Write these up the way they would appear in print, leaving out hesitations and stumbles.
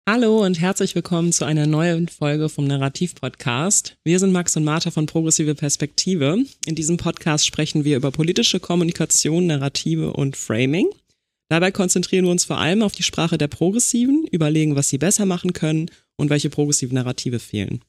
Hallo und herzlich willkommen zu einer neuen Folge vom Narrativ-Podcast. Wir sind Max und Martha von Progressive Perspektive. In diesem Podcast sprechen wir über politische Kommunikation, Narrative und Framing. Dabei konzentrieren wir uns vor allem auf die Sprache der Progressiven, überlegen, was sie besser machen können und welche progressive Narrative fehlen.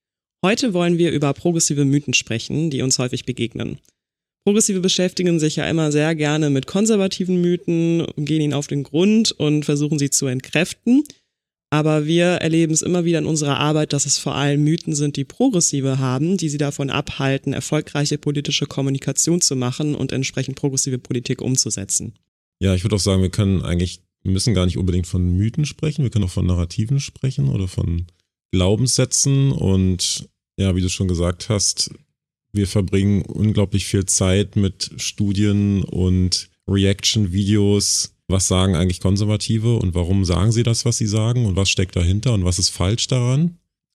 Heute wollen wir über progressive Mythen sprechen, die uns häufig begegnen. Progressive beschäftigen sich ja immer sehr gerne mit konservativen Mythen, gehen ihnen auf den Grund und versuchen sie zu entkräften. Aber wir erleben es immer wieder in unserer Arbeit, dass es vor allem Mythen sind, die Progressive haben, die sie davon abhalten, erfolgreiche politische Kommunikation zu machen und entsprechend progressive Politik umzusetzen. Ja, ich würde auch sagen, wir müssen gar nicht unbedingt von Mythen sprechen, wir können auch von Narrativen sprechen oder von Glaubenssätzen. Und ja, wie du schon gesagt hast, wir verbringen unglaublich viel Zeit mit Studien und Reaction-Videos. Was sagen eigentlich Konservative und warum sagen sie das, was sie sagen und was steckt dahinter und was ist falsch daran?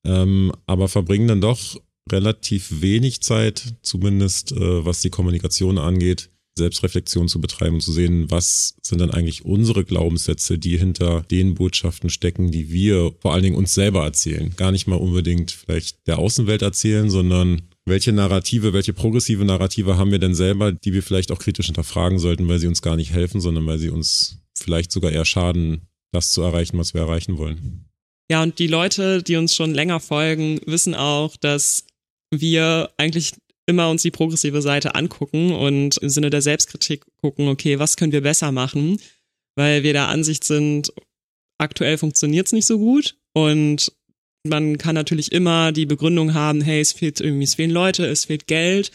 Aber verbringen dann doch relativ wenig Zeit, zumindest was die Kommunikation angeht, Selbstreflexion zu betreiben und zu sehen, was sind dann eigentlich unsere Glaubenssätze, die hinter den Botschaften stecken, die wir vor allen Dingen uns selber erzählen. Gar nicht mal unbedingt vielleicht der Außenwelt erzählen, sondern welche progressive Narrative haben wir denn selber, die wir vielleicht auch kritisch hinterfragen sollten, weil sie uns gar nicht helfen, sondern weil sie uns vielleicht sogar eher schaden, das zu erreichen, was wir erreichen wollen. Ja, und die Leute, die uns schon länger folgen, wissen auch, dass wir eigentlich immer uns die progressive Seite angucken und im Sinne der Selbstkritik gucken, okay, was können wir besser machen, weil wir der Ansicht sind, aktuell funktioniert es nicht so gut und man kann natürlich immer die Begründung haben, hey, es fehlen Leute, es fehlt Geld,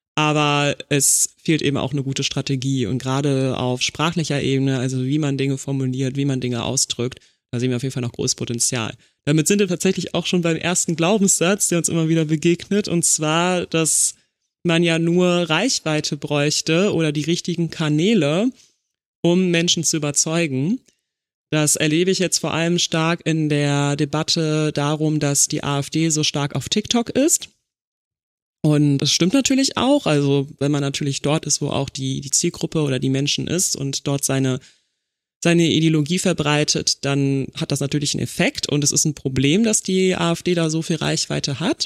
aber es fehlt eben auch eine gute Strategie. Und gerade auf sprachlicher Ebene, also wie man Dinge formuliert, wie man Dinge ausdrückt, da sehen wir auf jeden Fall noch großes Potenzial. Damit sind wir tatsächlich auch schon beim ersten Glaubenssatz, der uns immer wieder begegnet, und zwar, dass man ja nur Reichweite bräuchte oder die richtigen Kanäle, um Menschen zu überzeugen. Das erlebe ich jetzt vor allem stark in der Debatte darum, dass die AfD so stark auf TikTok ist. Und das stimmt natürlich auch. Also wenn man natürlich dort ist, wo auch die Zielgruppe oder die Menschen ist und dort seine Ideologie verbreitet, dann hat das natürlich einen Effekt. Und es ist ein Problem, dass die AfD da so viel Reichweite hat.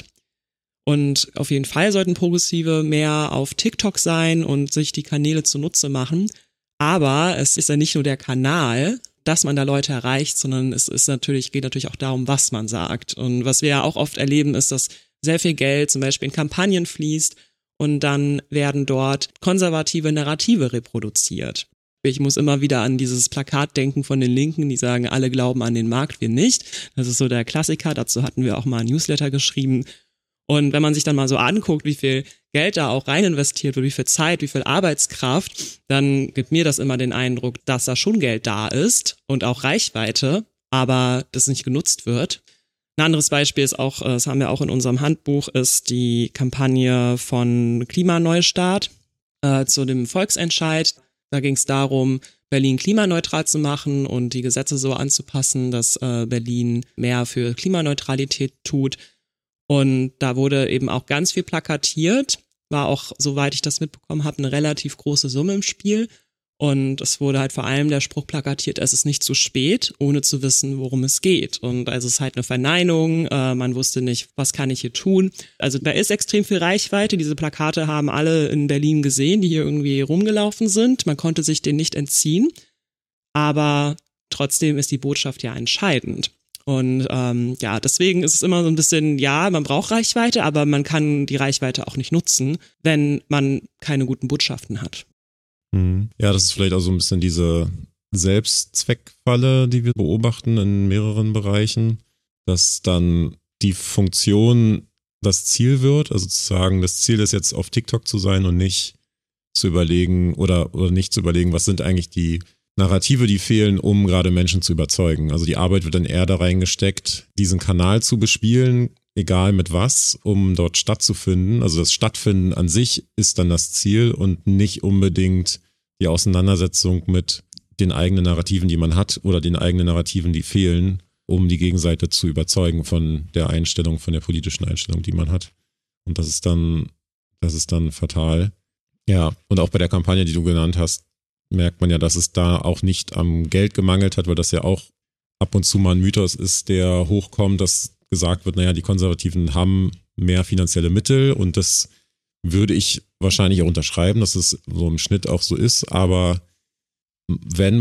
Und auf jeden Fall sollten Progressive mehr auf TikTok sein und sich die Kanäle zunutze machen. Aber es ist ja nicht nur der Kanal, dass man da Leute erreicht, sondern geht natürlich auch darum, was man sagt. Und was wir ja auch oft erleben, ist, dass sehr viel Geld zum Beispiel in Kampagnen fließt und dann werden dort konservative Narrative reproduziert. Ich muss immer wieder an dieses Plakat denken von den Linken, die sagen, alle glauben an den Markt, wir nicht. Das ist so der Klassiker, dazu hatten wir auch mal ein Newsletter geschrieben. Und wenn man sich dann mal so anguckt, wie viel Geld da auch rein investiert wird, wie viel Zeit, wie viel Arbeitskraft, dann gibt mir das immer den Eindruck, dass da schon Geld da ist und auch Reichweite, aber das nicht genutzt wird. Ein anderes Beispiel ist auch, das haben wir auch in unserem Handbuch, ist die Kampagne von Klimaneustart zu dem Volksentscheid. Da ging es darum, Berlin klimaneutral zu machen und die Gesetze so anzupassen, dass Berlin mehr für Klimaneutralität tut. Und da wurde eben auch ganz viel plakatiert, war auch, soweit ich das mitbekommen habe, eine relativ große Summe im Spiel. Und es wurde halt vor allem der Spruch plakatiert, es ist nicht zu spät, ohne zu wissen, worum es geht. Und also es ist halt eine Verneinung, man wusste nicht, was kann ich hier tun. Also da ist extrem viel Reichweite, diese Plakate haben alle in Berlin gesehen, die hier irgendwie rumgelaufen sind. Man konnte sich denen nicht entziehen, aber trotzdem ist die Botschaft ja entscheidend. Und deswegen ist es immer so ein bisschen, ja, man braucht Reichweite, aber man kann die Reichweite auch nicht nutzen, wenn man keine guten Botschaften hat. Ja, das ist vielleicht auch so ein bisschen diese Selbstzweckfalle, die wir beobachten in mehreren Bereichen, dass dann die Funktion das Ziel wird, also zu sagen, das Ziel ist jetzt auf TikTok zu sein und nicht zu überlegen oder nicht zu überlegen, was sind eigentlich die Narrative, die fehlen, um gerade Menschen zu überzeugen. Also die Arbeit wird dann eher da reingesteckt, diesen Kanal zu bespielen, egal mit was, um dort stattzufinden. Also das Stattfinden an sich ist dann das Ziel und nicht unbedingt die Auseinandersetzung mit den eigenen Narrativen, die man hat oder den eigenen Narrativen, die fehlen, um die Gegenseite zu überzeugen von der Einstellung, von der politischen Einstellung, die man hat. Und das ist dann fatal. Ja, und auch bei der Kampagne, die du genannt hast, merkt man ja, dass es da auch nicht am Geld gemangelt hat, weil das ja auch ab und zu mal ein Mythos ist, der hochkommt, dass gesagt wird, naja, die Konservativen haben mehr finanzielle Mittel und das würde ich wahrscheinlich auch unterschreiben, dass es so im Schnitt auch so ist, aber wenn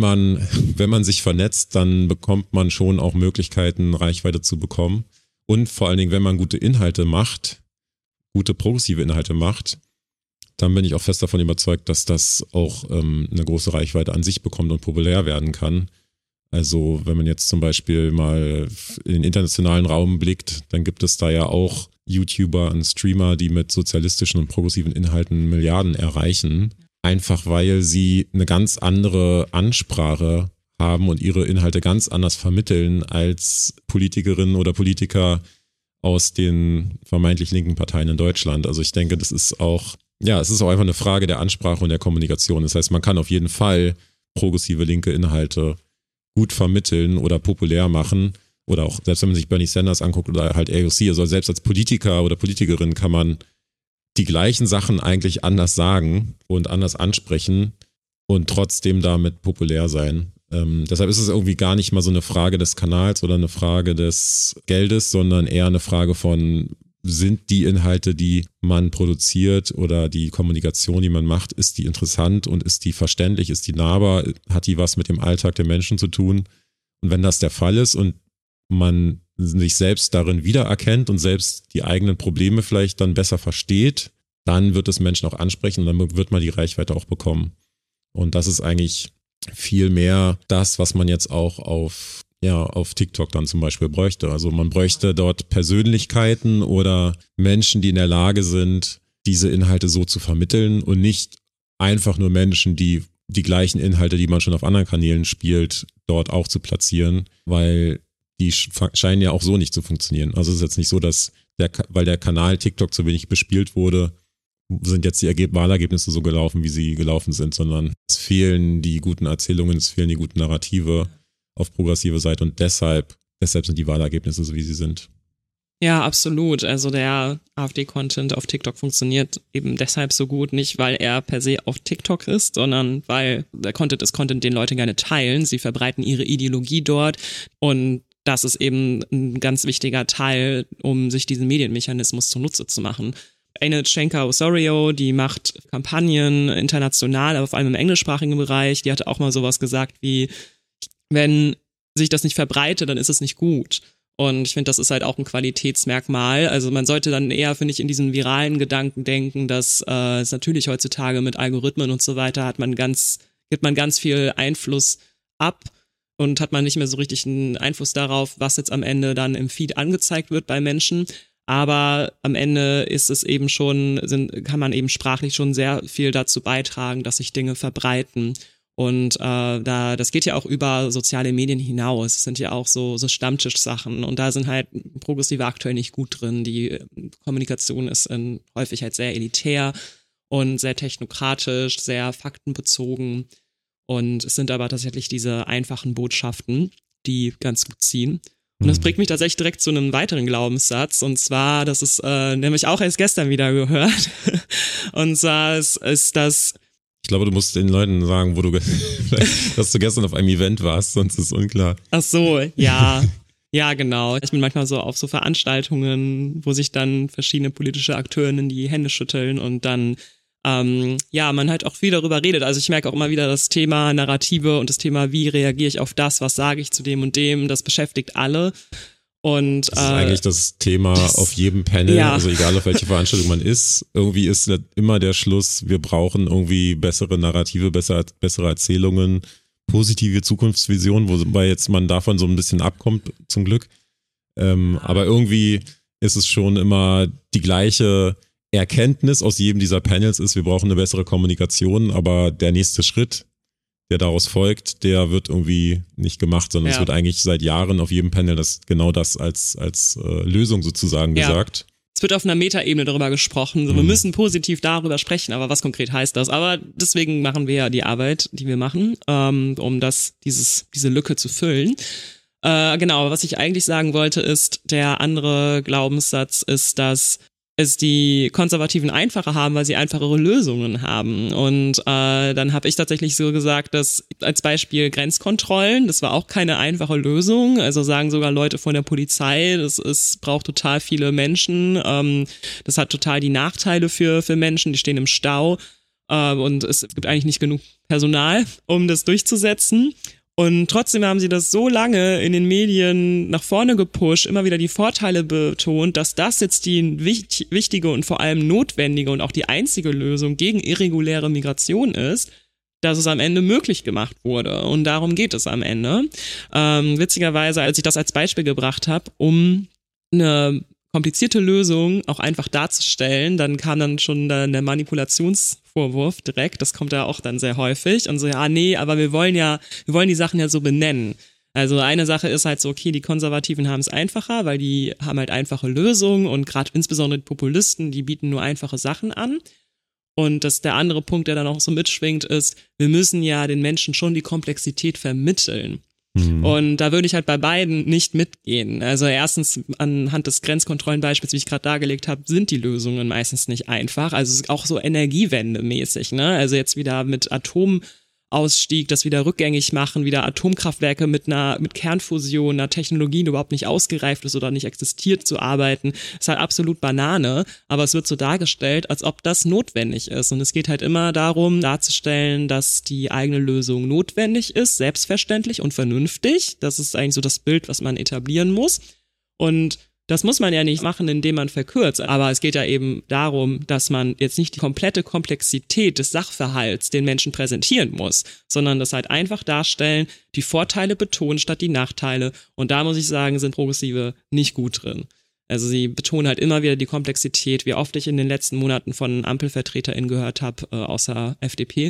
man sich vernetzt, dann bekommt man schon auch Möglichkeiten, Reichweite zu bekommen. Und vor allen Dingen, wenn man gute Inhalte macht, gute progressive Inhalte macht, dann bin ich auch fest davon überzeugt, dass das auch eine große Reichweite an sich bekommt und populär werden kann. Also wenn man jetzt zum Beispiel mal in den internationalen Raum blickt, dann gibt es da ja auch YouTuber und Streamer, die mit sozialistischen und progressiven Inhalten Milliarden erreichen. Einfach weil sie eine ganz andere Ansprache haben und ihre Inhalte ganz anders vermitteln als Politikerinnen oder Politiker aus den vermeintlich linken Parteien in Deutschland. Also ich denke, das ist auch, ja, es ist auch einfach eine Frage der Ansprache und der Kommunikation. Das heißt, man kann auf jeden Fall progressive linke Inhalte gut vermitteln oder populär machen. Oder auch, selbst wenn man sich Bernie Sanders anguckt oder halt AOC, also selbst als Politiker oder Politikerin kann man die gleichen Sachen eigentlich anders sagen und anders ansprechen und trotzdem damit populär sein. Deshalb ist es irgendwie gar nicht mal so eine Frage des Kanals oder eine Frage des Geldes, sondern eher eine Frage von, sind die Inhalte, die man produziert oder die Kommunikation, die man macht, ist die interessant und ist die verständlich, ist die nahbar, hat die was mit dem Alltag der Menschen zu tun? Und wenn das der Fall ist und man sich selbst darin wiedererkennt und selbst die eigenen Probleme vielleicht dann besser versteht, dann wird es Menschen auch ansprechen und dann wird man die Reichweite auch bekommen. Und das ist eigentlich viel mehr das, was man jetzt auch auf TikTok dann zum Beispiel bräuchte. Also man bräuchte dort Persönlichkeiten oder Menschen, die in der Lage sind, diese Inhalte so zu vermitteln und nicht einfach nur Menschen, die die gleichen Inhalte, die man schon auf anderen Kanälen spielt, dort auch zu platzieren, weil die scheinen ja auch so nicht zu funktionieren. Also es ist jetzt nicht so, dass weil der Kanal TikTok zu wenig bespielt wurde, sind jetzt die Wahlergebnisse so gelaufen, wie sie gelaufen sind, sondern es fehlen die guten Erzählungen, es fehlen die guten Narrative auf progressive Seite und deshalb sind die Wahlergebnisse so, wie sie sind. Ja, absolut. Also der AfD-Content auf TikTok funktioniert eben deshalb so gut, nicht weil er per se auf TikTok ist, sondern weil der Content ist Content, den Leute gerne teilen. Sie verbreiten ihre Ideologie dort und das ist eben ein ganz wichtiger Teil, um sich diesen Medienmechanismus zunutze zu machen. Eine Cenka Osorio, die macht Kampagnen international, aber vor allem im englischsprachigen Bereich, die hatte auch mal sowas gesagt wie, wenn sich das nicht verbreitet, dann ist es nicht gut. Und ich finde, das ist halt auch ein Qualitätsmerkmal. Also man sollte dann eher, finde ich, in diesen viralen Gedanken denken, dass es natürlich heutzutage mit Algorithmen und so weiter gibt man ganz viel Einfluss ab und hat man nicht mehr so richtig einen Einfluss darauf, was jetzt am Ende dann im Feed angezeigt wird bei Menschen. Aber am Ende ist es eben kann man eben sprachlich schon sehr viel dazu beitragen, dass sich Dinge verbreiten. Und das geht ja auch über soziale Medien hinaus. Es sind ja auch so Stammtischsachen und da sind halt Progressive aktuell nicht gut drin. Die Kommunikation ist häufig halt sehr elitär und sehr technokratisch, sehr faktenbezogen. Und es sind aber tatsächlich diese einfachen Botschaften, die ganz gut ziehen. Und das bringt mich tatsächlich direkt zu einem weiteren Glaubenssatz. Und zwar, das ist nämlich auch erst gestern wieder gehört. Und zwar ist das... Ich glaube, du musst den Leuten sagen, dass du gestern auf einem Event warst, sonst ist es unklar. Ach so, ja. Ja, genau. Ich bin manchmal so auf so Veranstaltungen, wo sich dann verschiedene politische Akteurinnen die Hände schütteln und dann man halt auch viel darüber redet. Also ich merke auch immer wieder das Thema Narrative und das Thema, wie reagiere ich auf das, was sage ich zu dem und dem, das beschäftigt alle. Und das ist eigentlich das Thema auf jedem Panel, ja. Also egal auf welche Veranstaltung man ist, irgendwie ist immer der Schluss, wir brauchen irgendwie bessere Narrative, bessere Erzählungen, positive Zukunftsvisionen, wobei jetzt man davon so ein bisschen abkommt, zum Glück. Aber irgendwie ist es schon immer die gleiche Erkenntnis aus jedem dieser Panels ist, wir brauchen eine bessere Kommunikation, aber der nächste Schritt, der daraus folgt, der wird irgendwie nicht gemacht, sondern es wird eigentlich seit Jahren auf jedem Panel genau das als Lösung sozusagen gesagt. Es wird auf einer Metaebene darüber gesprochen. So, wir müssen positiv darüber sprechen, aber was konkret heißt das? Aber deswegen machen wir ja die Arbeit, die wir machen, um diese Lücke zu füllen. Genau, was ich eigentlich sagen wollte ist, der andere Glaubenssatz ist, dass es die Konservativen einfacher haben, weil sie einfachere Lösungen haben. Und dann habe ich tatsächlich so gesagt, dass als Beispiel Grenzkontrollen, das war auch keine einfache Lösung. Also sagen sogar Leute von der Polizei, braucht total viele Menschen. Das hat total die Nachteile für Menschen, die stehen im Stau. Und es gibt eigentlich nicht genug Personal, um das durchzusetzen. Und trotzdem haben sie das so lange in den Medien nach vorne gepusht, immer wieder die Vorteile betont, dass das jetzt die wichtige und vor allem notwendige und auch die einzige Lösung gegen irreguläre Migration ist, dass es am Ende möglich gemacht wurde. Und darum geht es am Ende. Witzigerweise, als ich das als Beispiel gebracht habe, um eine komplizierte Lösung auch einfach darzustellen, dann kam dann schon der Manipulationsvorwurf direkt, das kommt ja auch dann sehr häufig und so, ja, nee, aber wir wollen die Sachen ja so benennen. Also eine Sache ist halt so, okay, die Konservativen haben es einfacher, weil die haben halt einfache Lösungen und gerade insbesondere die Populisten, die bieten nur einfache Sachen an. Und der andere Punkt, der dann auch so mitschwingt, ist, wir müssen ja den Menschen schon die Komplexität vermitteln. Und da würde ich halt bei beiden nicht mitgehen. Also erstens anhand des Grenzkontrollenbeispiels, wie ich gerade dargelegt habe, sind die Lösungen meistens nicht einfach. Also es ist auch so Energiewende-mäßig, ne? Also jetzt wieder mit Atomausstieg, das wieder rückgängig machen, wieder Atomkraftwerke mit Kernfusion, einer Technologie, die überhaupt nicht ausgereift ist oder nicht existiert, zu arbeiten, ist halt absolut Banane, aber es wird so dargestellt, als ob das notwendig ist. Und es geht halt immer darum, darzustellen, dass die eigene Lösung notwendig ist, selbstverständlich und vernünftig. Das ist eigentlich so das Bild, was man etablieren muss. Und das muss man ja nicht machen, indem man verkürzt, aber es geht ja eben darum, dass man jetzt nicht die komplette Komplexität des Sachverhalts den Menschen präsentieren muss, sondern das halt einfach darstellen, die Vorteile betonen statt die Nachteile. Und da muss ich sagen, sind Progressive nicht gut drin. Also sie betonen halt immer wieder die Komplexität, wie oft ich in den letzten Monaten von AmpelvertreterInnen gehört habe, außer FDP,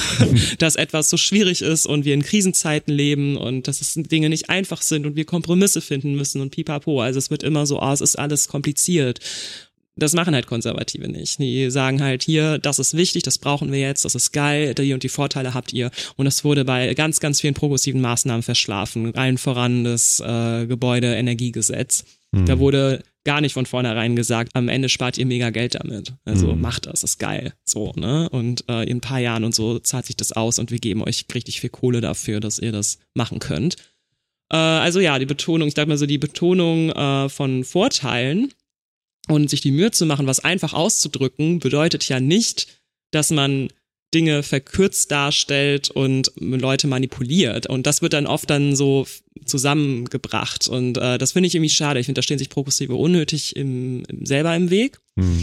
dass etwas so schwierig ist und wir in Krisenzeiten leben und dass es Dinge nicht einfach sind und wir Kompromisse finden müssen und pipapo. Also es wird immer so, es ist alles kompliziert. Das machen halt Konservative nicht. Die sagen halt hier, das ist wichtig, das brauchen wir jetzt, das ist geil, die und die Vorteile habt ihr. Und das wurde bei ganz, ganz vielen progressiven Maßnahmen verschlafen. Allen voran das Gebäudeenergiegesetz. Da wurde gar nicht von vornherein gesagt, am Ende spart ihr mega Geld damit. Also macht das, ist geil. So, ne? Und in ein paar Jahren und so zahlt sich das aus und wir geben euch richtig viel Kohle dafür, dass ihr das machen könnt. Also ja, die Betonung von Vorteilen und sich die Mühe zu machen, was einfach auszudrücken, bedeutet ja nicht, dass man Dinge verkürzt darstellt und Leute manipuliert. Und das wird dann oft dann so zusammengebracht. Und das finde ich irgendwie schade. Ich finde, da stehen sich Progressive unnötig selber im Weg.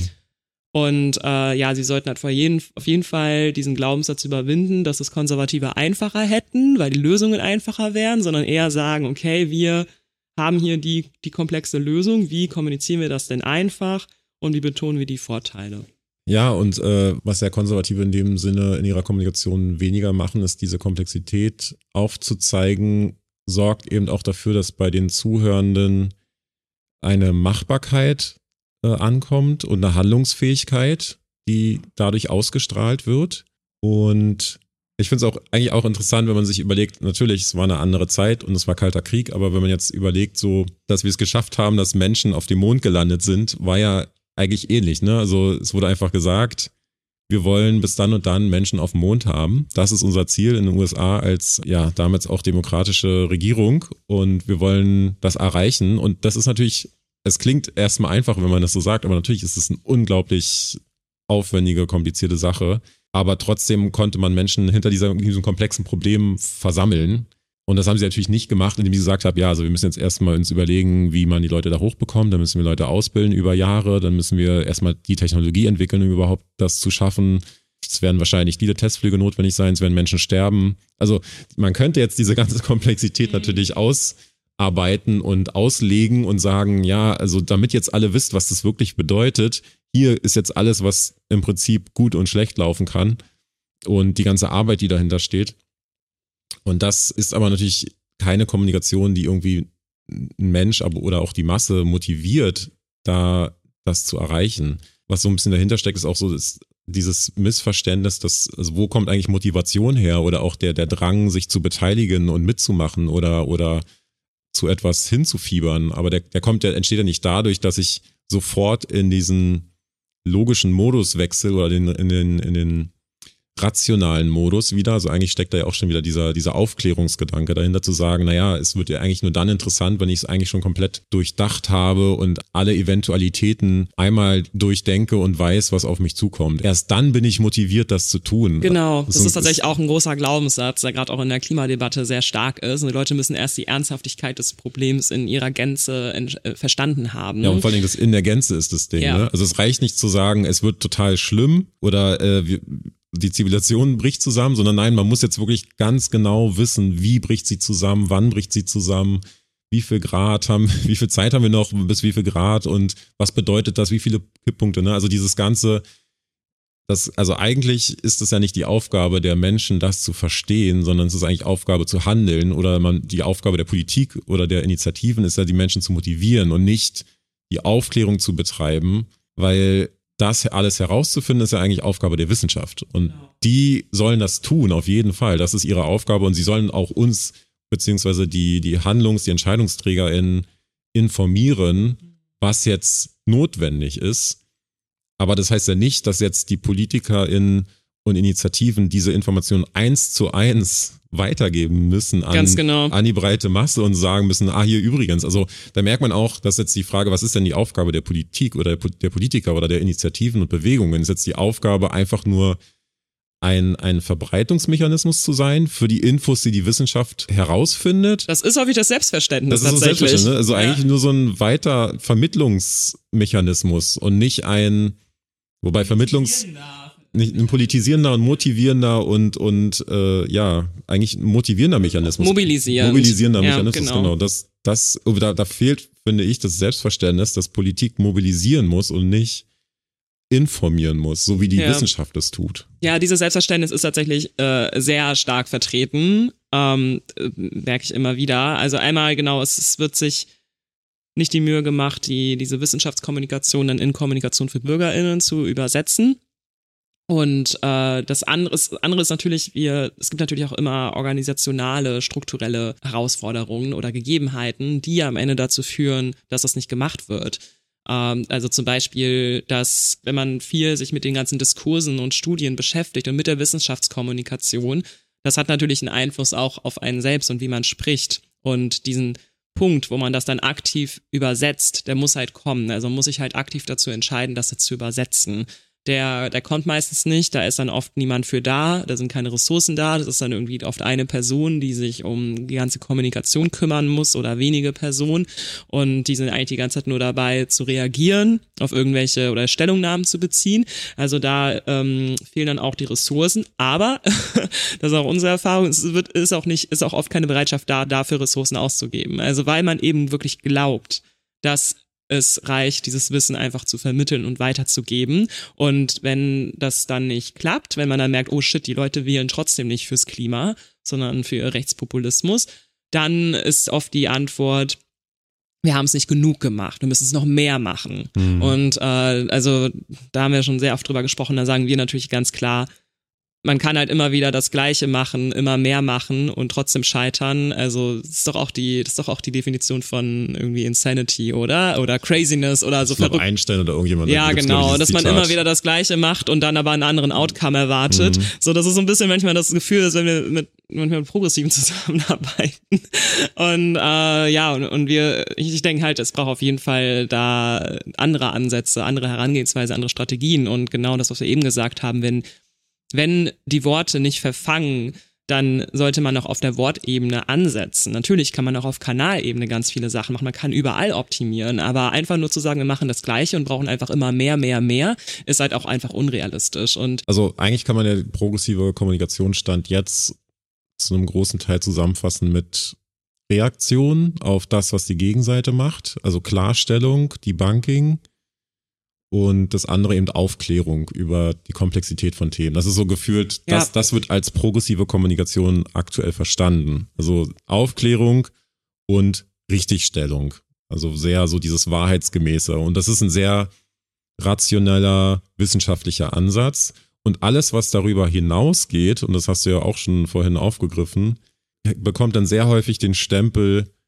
Und sie sollten halt auf jeden Fall diesen Glaubenssatz überwinden, dass es Konservative einfacher hätten, weil die Lösungen einfacher wären, sondern eher sagen, okay, wir haben hier die komplexe Lösung. Wie kommunizieren wir das denn einfach? Und wie betonen wir die Vorteile? Ja, und was ja Konservative in dem Sinne in ihrer Kommunikation weniger machen, ist diese Komplexität aufzuzeigen, sorgt eben auch dafür, dass bei den Zuhörenden eine Machbarkeit ankommt und eine Handlungsfähigkeit, die dadurch ausgestrahlt wird. Und ich finde es auch eigentlich auch interessant, wenn man sich überlegt, natürlich, es war eine andere Zeit und es war Kalter Krieg, aber wenn man jetzt überlegt, so, dass wir es geschafft haben, dass Menschen auf dem Mond gelandet sind, war ja eigentlich ähnlich, ne? Also es wurde einfach gesagt, wir wollen bis dann und dann Menschen auf dem Mond haben. Das ist unser Ziel in den USA als ja damals auch demokratische Regierung und wir wollen das erreichen. Und das ist natürlich, es klingt erstmal einfach, wenn man das so sagt, aber natürlich ist es eine unglaublich aufwendige, komplizierte Sache. Aber trotzdem konnte man Menschen hinter diesem komplexen Problem versammeln. Und das haben sie natürlich nicht gemacht, indem sie gesagt haben, ja, also wir müssen jetzt erstmal uns überlegen, wie man die Leute da hochbekommt, dann müssen wir Leute ausbilden über Jahre, dann müssen wir erstmal die Technologie entwickeln, um überhaupt das zu schaffen. Es werden wahrscheinlich viele Testflüge notwendig sein, es werden Menschen sterben. Also man könnte jetzt diese ganze Komplexität natürlich ausarbeiten und auslegen und sagen, ja, also damit jetzt alle wisst, was das wirklich bedeutet, hier ist jetzt alles, was im Prinzip gut und schlecht laufen kann und die ganze Arbeit, die dahinter steht. Und das ist aber natürlich keine Kommunikation, die irgendwie ein Mensch oder auch die Masse motiviert, da das zu erreichen. Was so ein bisschen dahinter steckt, ist auch so dieses Missverständnis, also wo kommt eigentlich Motivation her oder auch der Drang, sich zu beteiligen und mitzumachen oder zu etwas hinzufiebern. Aber der entsteht ja nicht dadurch, dass ich sofort in diesen logischen Moduswechsel oder in den rationalen Modus wieder. Also eigentlich steckt da ja auch schon wieder dieser Aufklärungsgedanke dahinter, zu sagen, naja, es wird ja eigentlich nur dann interessant, wenn ich es eigentlich schon komplett durchdacht habe und alle Eventualitäten einmal durchdenke und weiß, was auf mich zukommt. Erst dann bin ich motiviert, das zu tun. Genau, das ist tatsächlich auch ein großer Glaubenssatz, der gerade auch in der Klimadebatte sehr stark ist. Und die Leute müssen erst die Ernsthaftigkeit des Problems in ihrer Gänze verstanden haben. Ja, und vor allem das in der Gänze ist das Ding. Ja. Ne? Also es reicht nicht zu sagen, es wird total schlimm oder die Zivilisation bricht zusammen, sondern nein, man muss jetzt wirklich ganz genau wissen, wie bricht sie zusammen, wann bricht sie zusammen, wie viel Zeit haben wir noch bis wie viel Grad und was bedeutet das, wie viele Kipppunkte, ne? Also dieses Ganze, also eigentlich ist es ja nicht die Aufgabe der Menschen, das zu verstehen, sondern es ist eigentlich Aufgabe zu handeln oder die Aufgabe der Politik oder der Initiativen ist ja, die Menschen zu motivieren und nicht die Aufklärung zu betreiben, weil das alles herauszufinden, ist ja eigentlich Aufgabe der Wissenschaft. Und die sollen das tun, auf jeden Fall. Das ist ihre Aufgabe und sie sollen auch uns, beziehungsweise die EntscheidungsträgerInnen informieren, was jetzt notwendig ist. Aber das heißt ja nicht, dass jetzt die PolitikerInnen und Initiativen diese Informationen 1:1 weitergeben müssen an die breite Masse und sagen müssen, hier übrigens. Also da merkt man auch, dass jetzt die Frage, was ist denn die Aufgabe der Politik oder der Politiker oder der Initiativen und Bewegungen, ist jetzt die Aufgabe einfach nur ein Verbreitungsmechanismus zu sein für die Infos, die Wissenschaft herausfindet. Das ist auch wieder das Selbstverständnis das tatsächlich. Ist Selbstverständnis, also eigentlich nur so ein weiter Vermittlungsmechanismus und nicht ein ein politisierender und motivierender und eigentlich ein motivierender Mechanismus. Mobilisierender Mechanismus, genau. Da fehlt, finde ich, das Verständnis, dass Politik mobilisieren muss und nicht informieren muss, so wie die Wissenschaft es tut. Ja, dieses Selbstverständnis ist tatsächlich sehr stark vertreten, merke ich immer wieder. Also einmal genau, es wird sich nicht die Mühe gemacht, diese Wissenschaftskommunikation dann in Kommunikation für BürgerInnen zu übersetzen. Und das andere ist natürlich, es gibt natürlich auch immer organisationale, strukturelle Herausforderungen oder Gegebenheiten, die am Ende dazu führen, dass das nicht gemacht wird. Also zum Beispiel, dass wenn man viel sich mit den ganzen Diskursen und Studien beschäftigt und mit der Wissenschaftskommunikation, das hat natürlich einen Einfluss auch auf einen selbst und wie man spricht. Und diesen Punkt, wo man das dann aktiv übersetzt, der muss halt kommen. Also man muss sich halt aktiv dazu entscheiden, das jetzt zu übersetzen. Der kommt meistens nicht, da ist dann oft niemand für da sind keine Ressourcen da, das ist dann irgendwie oft eine Person, die sich um die ganze Kommunikation kümmern muss oder wenige Personen und die sind eigentlich die ganze Zeit nur dabei zu reagieren, auf irgendwelche oder Stellungnahmen zu beziehen, also da fehlen dann auch die Ressourcen, aber das ist auch unsere Erfahrung, ist auch oft keine Bereitschaft da, dafür Ressourcen auszugeben, also weil man eben wirklich glaubt, dass es reicht, dieses Wissen einfach zu vermitteln und weiterzugeben. Und wenn das dann nicht klappt, wenn man dann merkt, oh shit, die Leute wählen trotzdem nicht fürs Klima, sondern für Rechtspopulismus, dann ist oft die Antwort, wir haben es nicht genug gemacht, wir müssen es noch mehr machen. Mhm. Und also da haben wir schon sehr oft drüber gesprochen, da sagen wir natürlich ganz klar, man kann halt immer wieder das Gleiche machen, immer mehr machen und trotzdem scheitern. Also das ist doch auch die Definition von irgendwie Insanity, oder? Oder Craziness oder so verrückt. Einstein oder irgendjemand. Ja, genau, dass man immer wieder das Gleiche macht und dann aber einen anderen Outcome erwartet. Mhm. So, das ist so ein bisschen manchmal das Gefühl, dass wenn wir mit Progressiven zusammenarbeiten. Und ich denke halt, es braucht auf jeden Fall da andere Ansätze, andere Herangehensweise, andere Strategien und genau das, was wir eben gesagt haben, wenn die Worte nicht verfangen, dann sollte man auch auf der Wortebene ansetzen. Natürlich kann man auch auf Kanalebene ganz viele Sachen machen, man kann überall optimieren, aber einfach nur zu sagen, wir machen das Gleiche und brauchen einfach immer mehr, ist halt auch einfach unrealistisch. Und also eigentlich kann man ja progressive Kommunikationsstand jetzt zu einem großen Teil zusammenfassen mit Reaktion auf das, was die Gegenseite macht, also Klarstellung, Debunking, und das andere eben Aufklärung über die Komplexität von Themen. Das ist so gefühlt, das wird als progressive Kommunikation aktuell verstanden. Also Aufklärung und Richtigstellung. Also sehr so dieses Wahrheitsgemäße. Und das ist ein sehr rationeller, wissenschaftlicher Ansatz. Und alles, was darüber hinausgeht, und das hast du ja auch schon vorhin aufgegriffen, bekommt dann sehr häufig den Stempel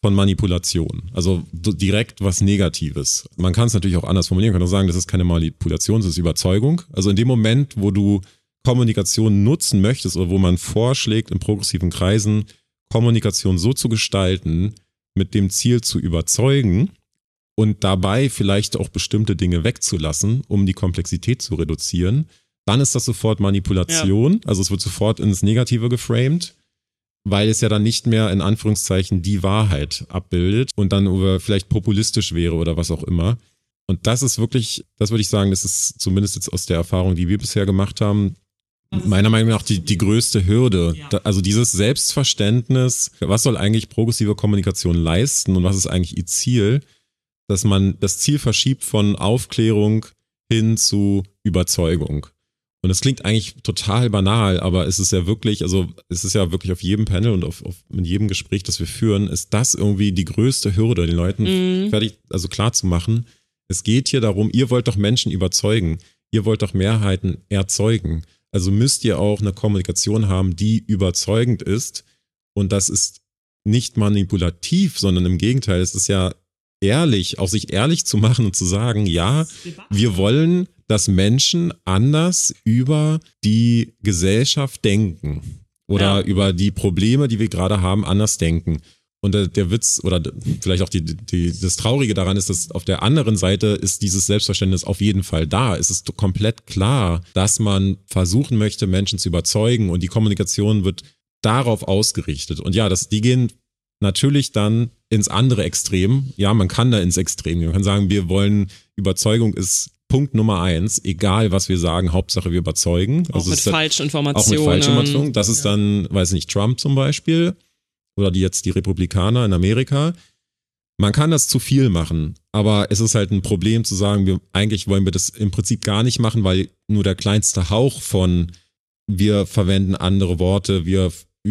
von Manipulation. Also direkt was Negatives. Man kann es natürlich auch anders formulieren, man kann auch sagen, das ist keine Manipulation, das ist Überzeugung. Also in dem Moment, wo du Kommunikation nutzen möchtest oder wo man vorschlägt, in progressiven Kreisen Kommunikation so zu gestalten, mit dem Ziel zu überzeugen und dabei vielleicht auch bestimmte Dinge wegzulassen, um die Komplexität zu reduzieren, dann ist das sofort Manipulation. Ja. Also es wird sofort ins Negative geframed, weil es ja dann nicht mehr in Anführungszeichen die Wahrheit abbildet und dann vielleicht populistisch wäre oder was auch immer. Und das ist wirklich, das würde ich sagen, das ist zumindest jetzt aus der Erfahrung, die wir bisher gemacht haben, meiner Meinung nach die größte Hürde. Also dieses Selbstverständnis, was soll eigentlich progressive Kommunikation leisten und was ist eigentlich ihr Ziel, dass man das Ziel verschiebt von Aufklärung hin zu Überzeugung. Und das klingt eigentlich total banal, aber es ist ja wirklich, also es ist ja wirklich auf jedem Panel und in jedem Gespräch, das wir führen, ist das irgendwie die größte Hürde, den Leuten klar zu machen. Es geht hier darum, ihr wollt doch Menschen überzeugen, ihr wollt doch Mehrheiten erzeugen. Also müsst ihr auch eine Kommunikation haben, die überzeugend ist. Und das ist nicht manipulativ, sondern im Gegenteil, es ist ja ehrlich, auch sich ehrlich zu machen und zu sagen, ja, wir wollen, dass Menschen anders über die Gesellschaft denken oder über die Probleme, die wir gerade haben, anders denken. Und der Witz oder vielleicht auch das Traurige daran ist, dass auf der anderen Seite ist dieses Selbstverständnis auf jeden Fall da. Es ist komplett klar, dass man versuchen möchte, Menschen zu überzeugen und die Kommunikation wird darauf ausgerichtet. Und ja, die gehen natürlich dann ins andere Extrem. Ja, man kann da ins Extrem gehen. Man kann sagen, wir wollen, Überzeugung ist Punkt Nummer 1, egal was wir sagen, Hauptsache wir überzeugen. Auch mit falschen Informationen. Auch mit falschen Informationen. Das ist dann, weiß nicht, Trump zum Beispiel. Oder die Republikaner in Amerika. Man kann das zu viel machen, aber es ist halt ein Problem zu sagen, eigentlich wollen wir das im Prinzip gar nicht machen, weil nur der kleinste Hauch von wir verwenden andere Worte, wir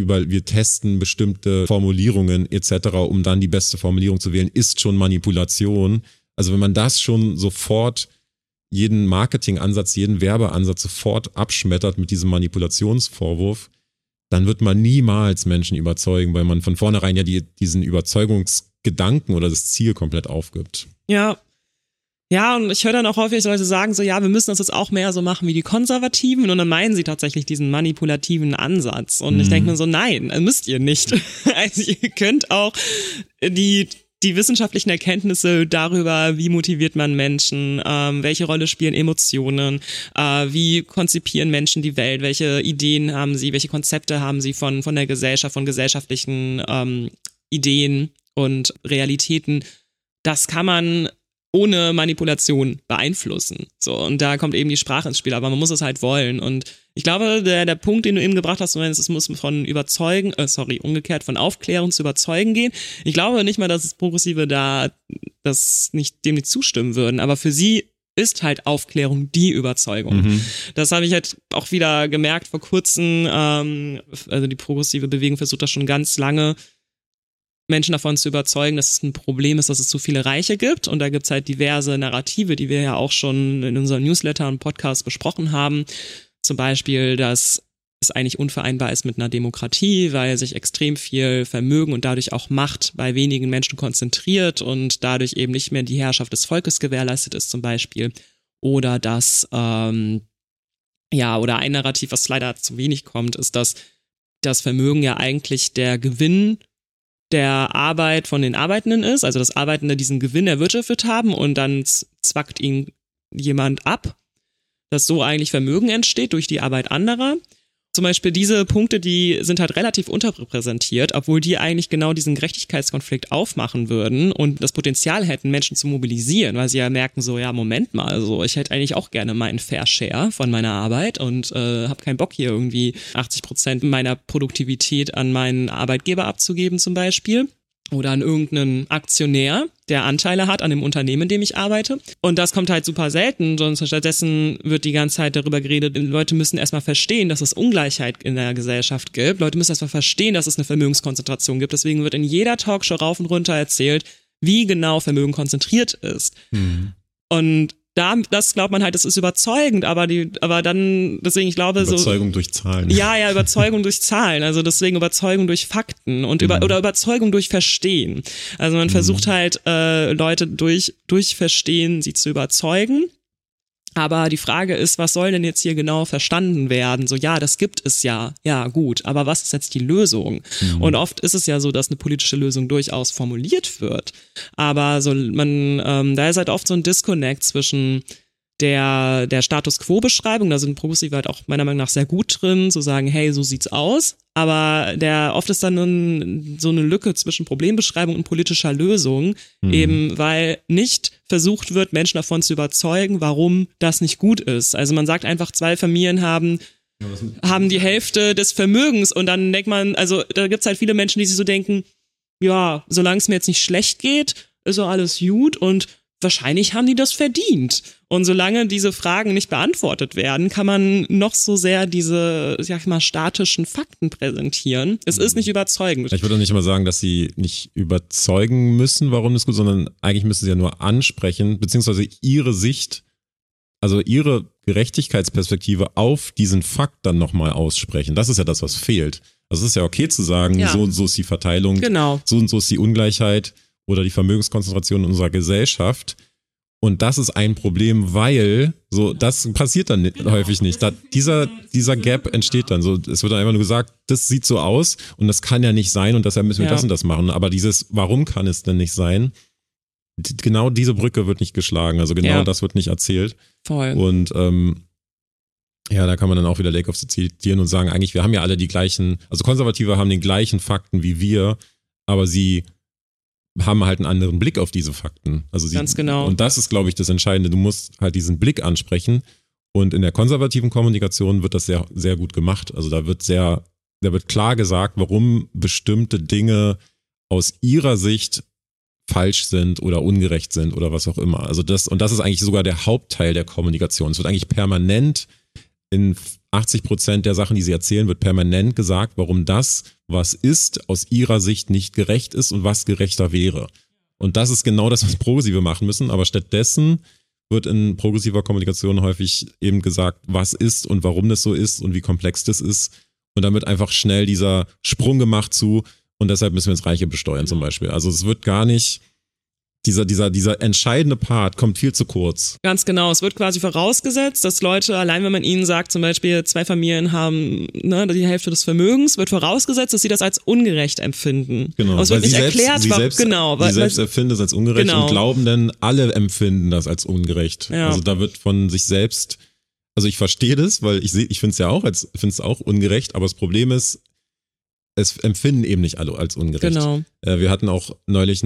testen bestimmte Formulierungen etc., um dann die beste Formulierung zu wählen, ist schon Manipulation. Also wenn man das schon sofort, jeden Marketingansatz, jeden Werbeansatz sofort abschmettert mit diesem Manipulationsvorwurf, dann wird man niemals Menschen überzeugen, weil man von vornherein ja diesen Überzeugungsgedanken oder das Ziel komplett aufgibt. Ja. Ja, und ich höre dann auch häufig Leute sagen so, ja, wir müssen das jetzt auch mehr so machen wie die Konservativen und dann meinen sie tatsächlich diesen manipulativen Ansatz. Und ich denke mir so, nein, müsst ihr nicht. Also ihr könnt auch die wissenschaftlichen Erkenntnisse darüber, wie motiviert man Menschen, welche Rolle spielen Emotionen, wie konzipieren Menschen die Welt, welche Ideen haben sie, welche Konzepte haben sie von der Gesellschaft, von gesellschaftlichen Ideen und Realitäten. Das kann man ohne Manipulation beeinflussen. So, und da kommt eben die Sprache ins Spiel, aber man muss es halt wollen. Und ich glaube, der Punkt, den du eben gebracht hast, es muss von umgekehrt von Aufklärung zu Überzeugen gehen. Ich glaube nicht mal, dass das Progressive dem nicht zustimmen würden, aber für sie ist halt Aufklärung die Überzeugung. Mhm. Das habe ich halt auch wieder gemerkt vor kurzem. Also die progressive Bewegung versucht das schon ganz lange, Menschen davon zu überzeugen, dass es ein Problem ist, dass es zu viele Reiche gibt. Und da gibt es halt diverse Narrative, die wir ja auch schon in unserem Newsletter und Podcast besprochen haben. Zum Beispiel, dass es eigentlich unvereinbar ist mit einer Demokratie, weil sich extrem viel Vermögen und dadurch auch Macht bei wenigen Menschen konzentriert und dadurch eben nicht mehr die Herrschaft des Volkes gewährleistet ist zum Beispiel. Oder dass, oder ein Narrativ, was leider zu wenig kommt, ist, dass das Vermögen ja eigentlich der Gewinn der Arbeit von den Arbeitenden ist, also dass Arbeitende diesen Gewinn erwirtschaftet haben und dann zwackt ihn jemand ab, dass so eigentlich Vermögen entsteht durch die Arbeit anderer. Zum Beispiel diese Punkte, die sind halt relativ unterrepräsentiert, obwohl die eigentlich genau diesen Gerechtigkeitskonflikt aufmachen würden und das Potenzial hätten, Menschen zu mobilisieren, weil sie ja merken so, ja, Moment mal, also ich hätte eigentlich auch gerne meinen Fair Share von meiner Arbeit und habe keinen Bock hier irgendwie 80% meiner Produktivität an meinen Arbeitgeber abzugeben zum Beispiel. Oder an irgendeinen Aktionär, der Anteile hat an dem Unternehmen, in dem ich arbeite. Und das kommt halt super selten, sondern stattdessen wird die ganze Zeit darüber geredet, Leute müssen erstmal verstehen, dass es Ungleichheit in der Gesellschaft gibt. Leute müssen erstmal verstehen, dass es eine Vermögenskonzentration gibt. Deswegen wird in jeder Talkshow rauf und runter erzählt, wie genau Vermögen konzentriert ist. Mhm. Und das glaubt man halt, das ist überzeugend, aber dann, deswegen, ich glaube Überzeugung durch Zahlen. Ja, Überzeugung durch Zahlen, also deswegen Überzeugung durch Fakten und oder Überzeugung durch Verstehen. Also man versucht halt, Leute durch Verstehen sie zu überzeugen. Aber die Frage ist, was soll denn jetzt hier genau verstanden werden? So, ja, das gibt es ja gut, aber was ist jetzt die Lösung? Und oft ist es ja so, dass eine politische Lösung durchaus formuliert wird, aber so da ist halt oft so ein Disconnect zwischen der Status-Quo-Beschreibung, da sind Progressive halt auch meiner Meinung nach sehr gut drin, zu sagen, hey, so sieht's aus, aber oft ist dann so eine Lücke zwischen Problembeschreibung und politischer Lösung, eben weil nicht versucht wird, Menschen davon zu überzeugen, warum das nicht gut ist. Also man sagt einfach, 2 Familien haben die Hälfte des Vermögens und dann denkt man, also da gibt's halt viele Menschen, die sich so denken, ja, solange es mir jetzt nicht schlecht geht, ist doch alles gut und wahrscheinlich haben die das verdient. Und solange diese Fragen nicht beantwortet werden, kann man noch so sehr diese, sag ich mal, statischen Fakten präsentieren. Es ist nicht überzeugend. Ich würde auch nicht mal sagen, dass sie nicht überzeugen müssen, warum das gut ist, sondern eigentlich müssen sie ja nur ansprechen, beziehungsweise ihre Sicht, also ihre Gerechtigkeitsperspektive auf diesen Fakt dann nochmal aussprechen. Das ist ja das, was fehlt. Also es ist ja okay zu sagen, so und so ist die Verteilung, so und so ist die Ungleichheit oder die Vermögenskonzentration in unserer Gesellschaft. Und das ist ein Problem, weil so das passiert dann häufig nicht. Dieser Gap entsteht dann so. Es wird dann einfach nur gesagt, das sieht so aus und das kann ja nicht sein und deshalb müssen wir das und das machen. Aber dieses, warum kann es denn nicht sein? Genau diese Brücke wird nicht geschlagen. Also genau das wird nicht erzählt. Voll. Und da kann man dann auch wieder Lake of zitieren und sagen, eigentlich, wir haben ja alle die gleichen, also Konservative haben den gleichen Fakten wie wir, aber sie haben halt einen anderen Blick auf diese Fakten. Also ganz genau. Und das ist, glaube ich, das Entscheidende. Du musst halt diesen Blick ansprechen. Und in der konservativen Kommunikation wird das sehr, sehr gut gemacht. Also da wird klar gesagt, warum bestimmte Dinge aus ihrer Sicht falsch sind oder ungerecht sind oder was auch immer. Also das ist eigentlich sogar der Hauptteil der Kommunikation. Es wird eigentlich permanent in 80% der Sachen, die sie erzählen, wird permanent gesagt, warum das, was ist, aus ihrer Sicht nicht gerecht ist und was gerechter wäre. Und das ist genau das, was Progressive machen müssen, aber stattdessen wird in progressiver Kommunikation häufig eben gesagt, was ist und warum das so ist und wie komplex das ist. Und dann wird einfach schnell dieser Sprung gemacht zu, und deshalb müssen wir jetzt Reiche besteuern zum Beispiel. Also es wird gar nicht, dieser entscheidende Part kommt viel zu kurz. Ganz genau. Es wird quasi vorausgesetzt, dass Leute, allein wenn man ihnen sagt, zum Beispiel 2 Familien haben die Hälfte des Vermögens, wird vorausgesetzt, dass sie das als ungerecht empfinden. Genau. Aber es wird nicht erklärt, sie selbst empfinden das als ungerecht und glauben dann, alle empfinden das als ungerecht. Ja. Also da wird von sich selbst, also ich verstehe das, weil ich finde es ja auch auch ungerecht, aber das Problem ist, es empfinden eben nicht alle als ungerecht. Genau. Wir hatten auch neulich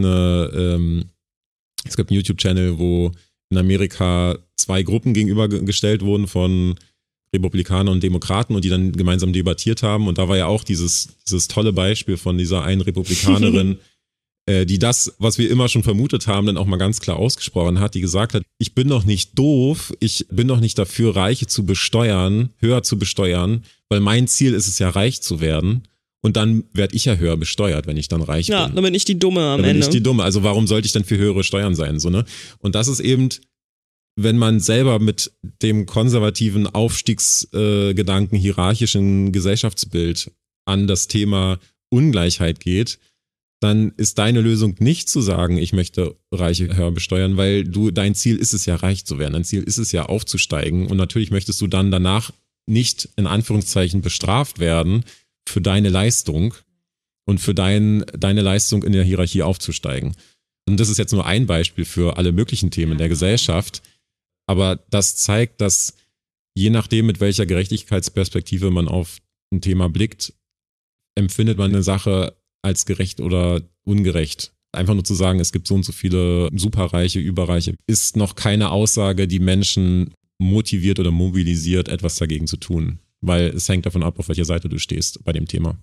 es gibt einen YouTube-Channel, wo in Amerika 2 Gruppen gegenübergestellt wurden von Republikanern und Demokraten und die dann gemeinsam debattiert haben. Und da war ja auch dieses tolle Beispiel von dieser einen Republikanerin, die das, was wir immer schon vermutet haben, dann auch mal ganz klar ausgesprochen hat, die gesagt hat, ich bin doch nicht doof, ich bin doch nicht dafür, Reiche zu besteuern, höher zu besteuern, weil mein Ziel ist es ja, reich zu werden. Und dann werde ich ja höher besteuert, wenn ich dann reich bin. Ja, dann bin ich die Dumme am Ende. Dann bin ich die Dumme. Also warum sollte ich dann für höhere Steuern sein? So, ne? Und das ist eben, wenn man selber mit dem konservativen Aufstiegsgedanken, hierarchischen Gesellschaftsbild an das Thema Ungleichheit geht, dann ist deine Lösung nicht zu sagen, ich möchte Reiche höher besteuern, weil dein Ziel ist es ja, reich zu werden. Dein Ziel ist es ja, aufzusteigen. Und natürlich möchtest du dann danach nicht in Anführungszeichen bestraft werden für deine Leistung und für deine Leistung in der Hierarchie aufzusteigen. Und das ist jetzt nur ein Beispiel für alle möglichen Themen der Gesellschaft. Aber das zeigt, dass je nachdem, mit welcher Gerechtigkeitsperspektive man auf ein Thema blickt, empfindet man eine Sache als gerecht oder ungerecht. Einfach nur zu sagen, es gibt so und so viele Superreiche, Überreiche, ist noch keine Aussage, die Menschen motiviert oder mobilisiert, etwas dagegen zu tun. Weil es hängt davon ab, auf welcher Seite du stehst bei dem Thema.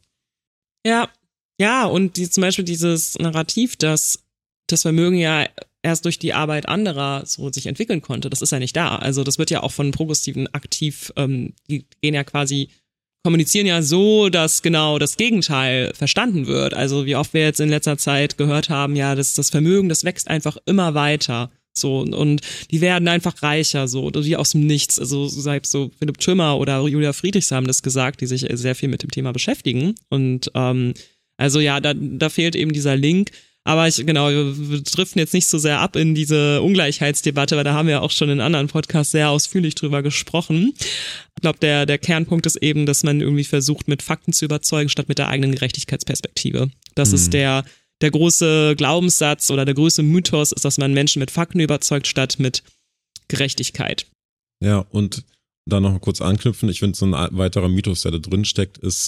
Ja, und zum Beispiel dieses Narrativ, dass das Vermögen ja erst durch die Arbeit anderer so sich entwickeln konnte, das ist ja nicht da. Also das wird ja auch von Progressiven aktiv, die gehen ja quasi, kommunizieren ja so, dass genau das Gegenteil verstanden wird. Also wie oft wir jetzt in letzter Zeit gehört haben, ja, das Vermögen, das wächst einfach immer weiter. So, und die werden einfach reicher, so, wie aus dem Nichts. Also selbst so Philipp Tümmer oder Julia Friedrichs haben das gesagt, die sich sehr viel mit dem Thema beschäftigen. Und also ja, da fehlt eben dieser Link. Aber wir driften jetzt nicht so sehr ab in diese Ungleichheitsdebatte, weil da haben wir auch schon in anderen Podcasts sehr ausführlich drüber gesprochen. Ich glaube, der Kernpunkt ist eben, dass man irgendwie versucht, mit Fakten zu überzeugen, statt mit der eigenen Gerechtigkeitsperspektive. Das ist der große Glaubenssatz oder der größte Mythos ist, dass man Menschen mit Fakten überzeugt, statt mit Gerechtigkeit. Ja, und da noch mal kurz anknüpfen, ich finde, so ein weiterer Mythos, der da drin steckt, ist,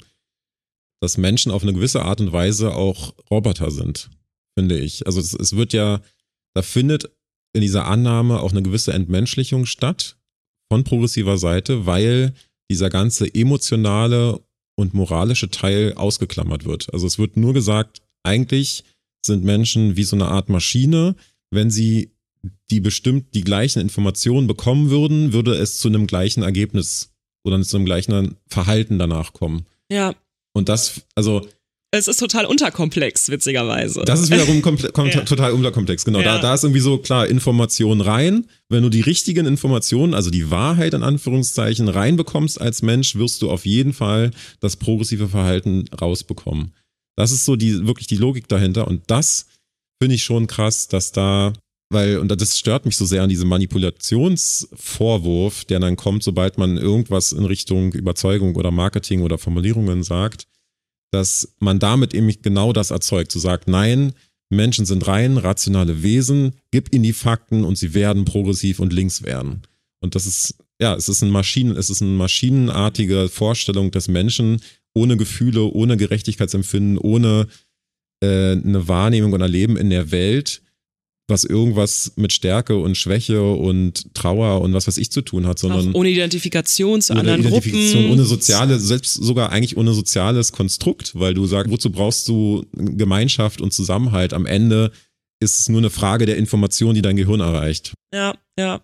dass Menschen auf eine gewisse Art und Weise auch Roboter sind, finde ich. Also es wird ja, da findet in dieser Annahme auch eine gewisse Entmenschlichung statt von progressiver Seite, weil dieser ganze emotionale und moralische Teil ausgeklammert wird. Also es wird nur gesagt, eigentlich sind Menschen wie so eine Art Maschine. Wenn sie bestimmt die gleichen Informationen bekommen würden, würde es zu einem gleichen Ergebnis oder zu einem gleichen Verhalten danach kommen. Ja. Und das, also. Es ist total unterkomplex, witzigerweise. Das ist wiederum total unterkomplex, genau. Ja. Da ist irgendwie so, klar, Information rein. Wenn du die richtigen Informationen, also die Wahrheit in Anführungszeichen, reinbekommst als Mensch, wirst du auf jeden Fall das progressive Verhalten rausbekommen. Das ist so wirklich die Logik dahinter. Und das finde ich schon krass, dass da, und das stört mich so sehr an diesem Manipulationsvorwurf, der dann kommt, sobald man irgendwas in Richtung Überzeugung oder Marketing oder Formulierungen sagt, dass man damit eben genau das erzeugt. So sagt, nein, Menschen sind rein rationale Wesen, gib ihnen die Fakten und sie werden progressiv und links werden. Und das ist, ja, es ist eine maschinenartige Vorstellung des Menschen, ohne Gefühle, ohne Gerechtigkeitsempfinden, ohne eine Wahrnehmung und Erleben in der Welt, was irgendwas mit Stärke und Schwäche und Trauer und was weiß ich zu tun hat, sondern auch ohne Identifikation zu anderen Gruppen. Ohne soziale, selbst sogar eigentlich ohne soziales Konstrukt, weil du sagst, wozu brauchst du Gemeinschaft und Zusammenhalt? Am Ende ist es nur eine Frage der Information, die dein Gehirn erreicht. Ja.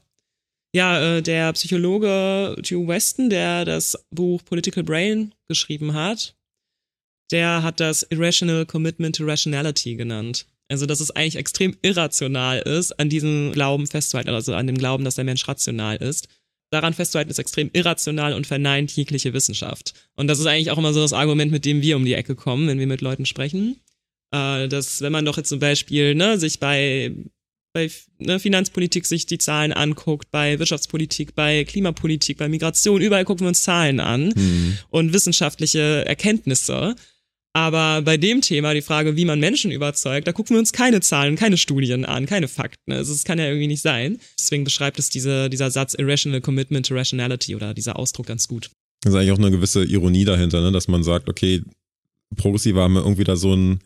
Ja, der Psychologe Hugh Weston, der das Buch Political Brain geschrieben hat, der hat das Irrational Commitment to Rationality genannt. Also, dass es eigentlich extrem irrational ist, an diesem Glauben festzuhalten, also an dem Glauben, dass der Mensch rational ist. Daran festzuhalten ist extrem irrational und verneint jegliche Wissenschaft. Und das ist eigentlich auch immer so das Argument, mit dem wir um die Ecke kommen, wenn wir mit Leuten sprechen. Dass, wenn man doch jetzt zum Beispiel sich bei Finanzpolitik sich die Zahlen anguckt, bei Wirtschaftspolitik, bei Klimapolitik, bei Migration, überall gucken wir uns Zahlen an und wissenschaftliche Erkenntnisse. Aber bei dem Thema, die Frage, wie man Menschen überzeugt, da gucken wir uns keine Zahlen, keine Studien an, keine Fakten. Also es kann ja irgendwie nicht sein. Deswegen beschreibt es dieser Satz Irrational Commitment to Rationality oder dieser Ausdruck ganz gut. Das ist eigentlich auch eine gewisse Ironie dahinter, ne? Dass man sagt, okay, Progressive haben irgendwie da so einen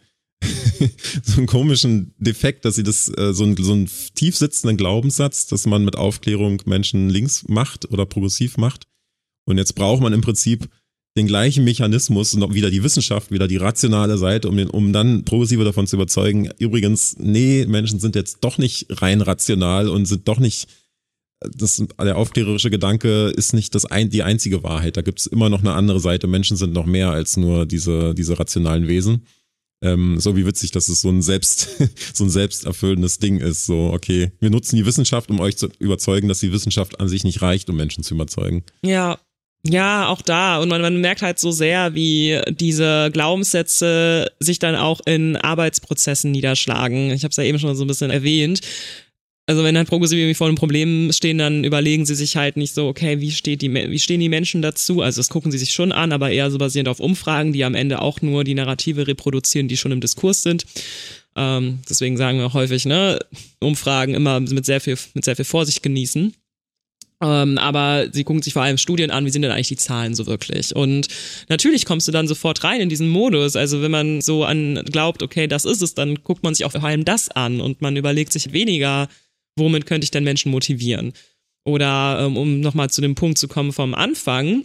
komischen Defekt, dass sie das so einen tief sitzenden Glaubenssatz, dass man mit Aufklärung Menschen links macht oder progressiv macht. Und jetzt braucht man im Prinzip den gleichen Mechanismus, noch wieder die Wissenschaft, wieder die rationale Seite, um dann Progressive davon zu überzeugen, übrigens, nee, Menschen sind jetzt doch nicht rein rational und sind doch nicht, der aufklärerische Gedanke ist nicht die einzige Wahrheit. Da gibt es immer noch eine andere Seite. Menschen sind noch mehr als nur diese rationalen Wesen. So wie witzig, dass es so ein selbsterfüllendes Ding ist. So, okay, wir nutzen die Wissenschaft, um euch zu überzeugen, dass die Wissenschaft an sich nicht reicht, um Menschen zu überzeugen. Ja, auch da. Und man merkt halt so sehr, wie diese Glaubenssätze sich dann auch in Arbeitsprozessen niederschlagen. Ich habe es ja eben schon so ein bisschen erwähnt. Also wenn halt Progressive irgendwie vor einem Problem stehen, dann überlegen sie sich halt nicht so, okay, wie stehen die Menschen dazu? Also das gucken sie sich schon an, aber eher so basierend auf Umfragen, die am Ende auch nur die Narrative reproduzieren, die schon im Diskurs sind. Deswegen sagen wir auch häufig, Umfragen immer mit sehr viel Vorsicht genießen. Aber sie gucken sich vor allem Studien an, wie sind denn eigentlich die Zahlen so wirklich? Und natürlich kommst du dann sofort rein in diesen Modus. Also wenn man so glaubt, okay, das ist es, dann guckt man sich auch vor allem das an und man überlegt sich weniger, womit könnte ich denn Menschen motivieren? Oder um nochmal zu dem Punkt zu kommen vom Anfang,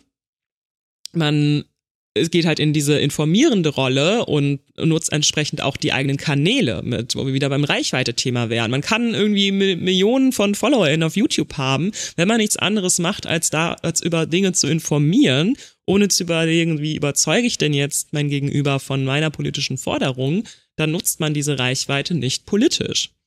es geht halt in diese informierende Rolle und nutzt entsprechend auch die eigenen Kanäle mit, wo wir wieder beim Reichweite-Thema wären. Man kann irgendwie Millionen von FollowerInnen auf YouTube haben, wenn man nichts anderes macht, als über Dinge zu informieren, ohne zu überlegen, wie überzeuge ich denn jetzt mein Gegenüber von meiner politischen Forderung, dann nutzt man diese Reichweite nicht politisch.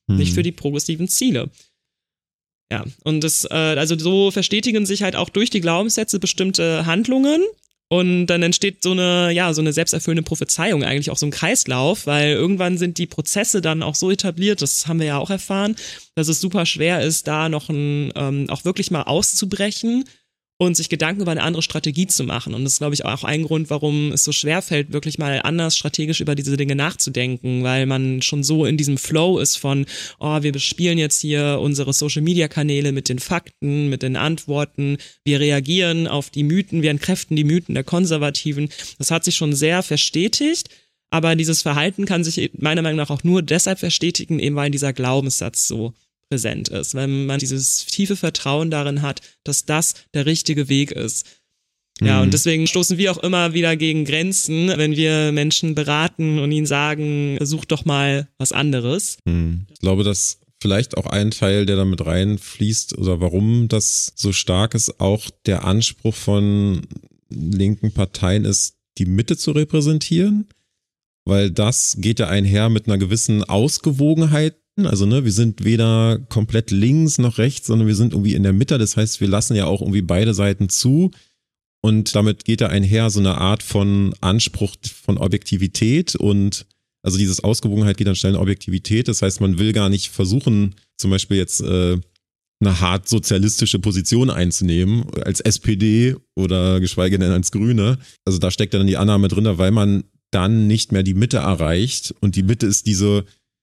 nicht für die progressiven Ziele. Ja, und also so verstetigen sich halt auch durch die Glaubenssätze bestimmte Handlungen. Und dann entsteht so eine selbsterfüllende Prophezeiung, eigentlich auch so ein Kreislauf, weil irgendwann sind die Prozesse dann auch so etabliert, das haben wir ja auch erfahren, dass es super schwer ist, da noch auch wirklich mal auszubrechen und sich Gedanken über eine andere Strategie zu machen. Und das ist, glaube ich, auch ein Grund, warum es so schwer fällt, wirklich mal anders strategisch über diese Dinge nachzudenken, weil man schon so in diesem Flow ist von, wir bespielen jetzt hier unsere Social-Media-Kanäle mit den Fakten, mit den Antworten, wir reagieren auf die Mythen, wir entkräften die Mythen der Konservativen. Das hat sich schon sehr verstetigt, aber dieses Verhalten kann sich meiner Meinung nach auch nur deshalb verstetigen, eben weil dieser Glaubenssatz so präsent ist, wenn man dieses tiefe Vertrauen darin hat, dass das der richtige Weg ist. Ja, und deswegen stoßen wir auch immer wieder gegen Grenzen, wenn wir Menschen beraten und ihnen sagen, such doch mal was anderes. Ich glaube, dass vielleicht auch ein Teil, der damit reinfließt oder warum das so stark ist, auch der Anspruch von linken Parteien ist, die Mitte zu repräsentieren, weil das geht ja einher mit einer gewissen Ausgewogenheit. Also wir sind weder komplett links noch rechts, sondern wir sind irgendwie in der Mitte. Das heißt, wir lassen ja auch irgendwie beide Seiten zu und damit geht ja einher so eine Art von Anspruch von Objektivität und also dieses Ausgewogenheit geht dann schnell in Objektivität. Das heißt, man will gar nicht versuchen, zum Beispiel jetzt eine hart sozialistische Position einzunehmen als SPD oder geschweige denn als Grüne. Also da steckt dann die Annahme drin, weil man dann nicht mehr die Mitte erreicht und die Mitte ist diese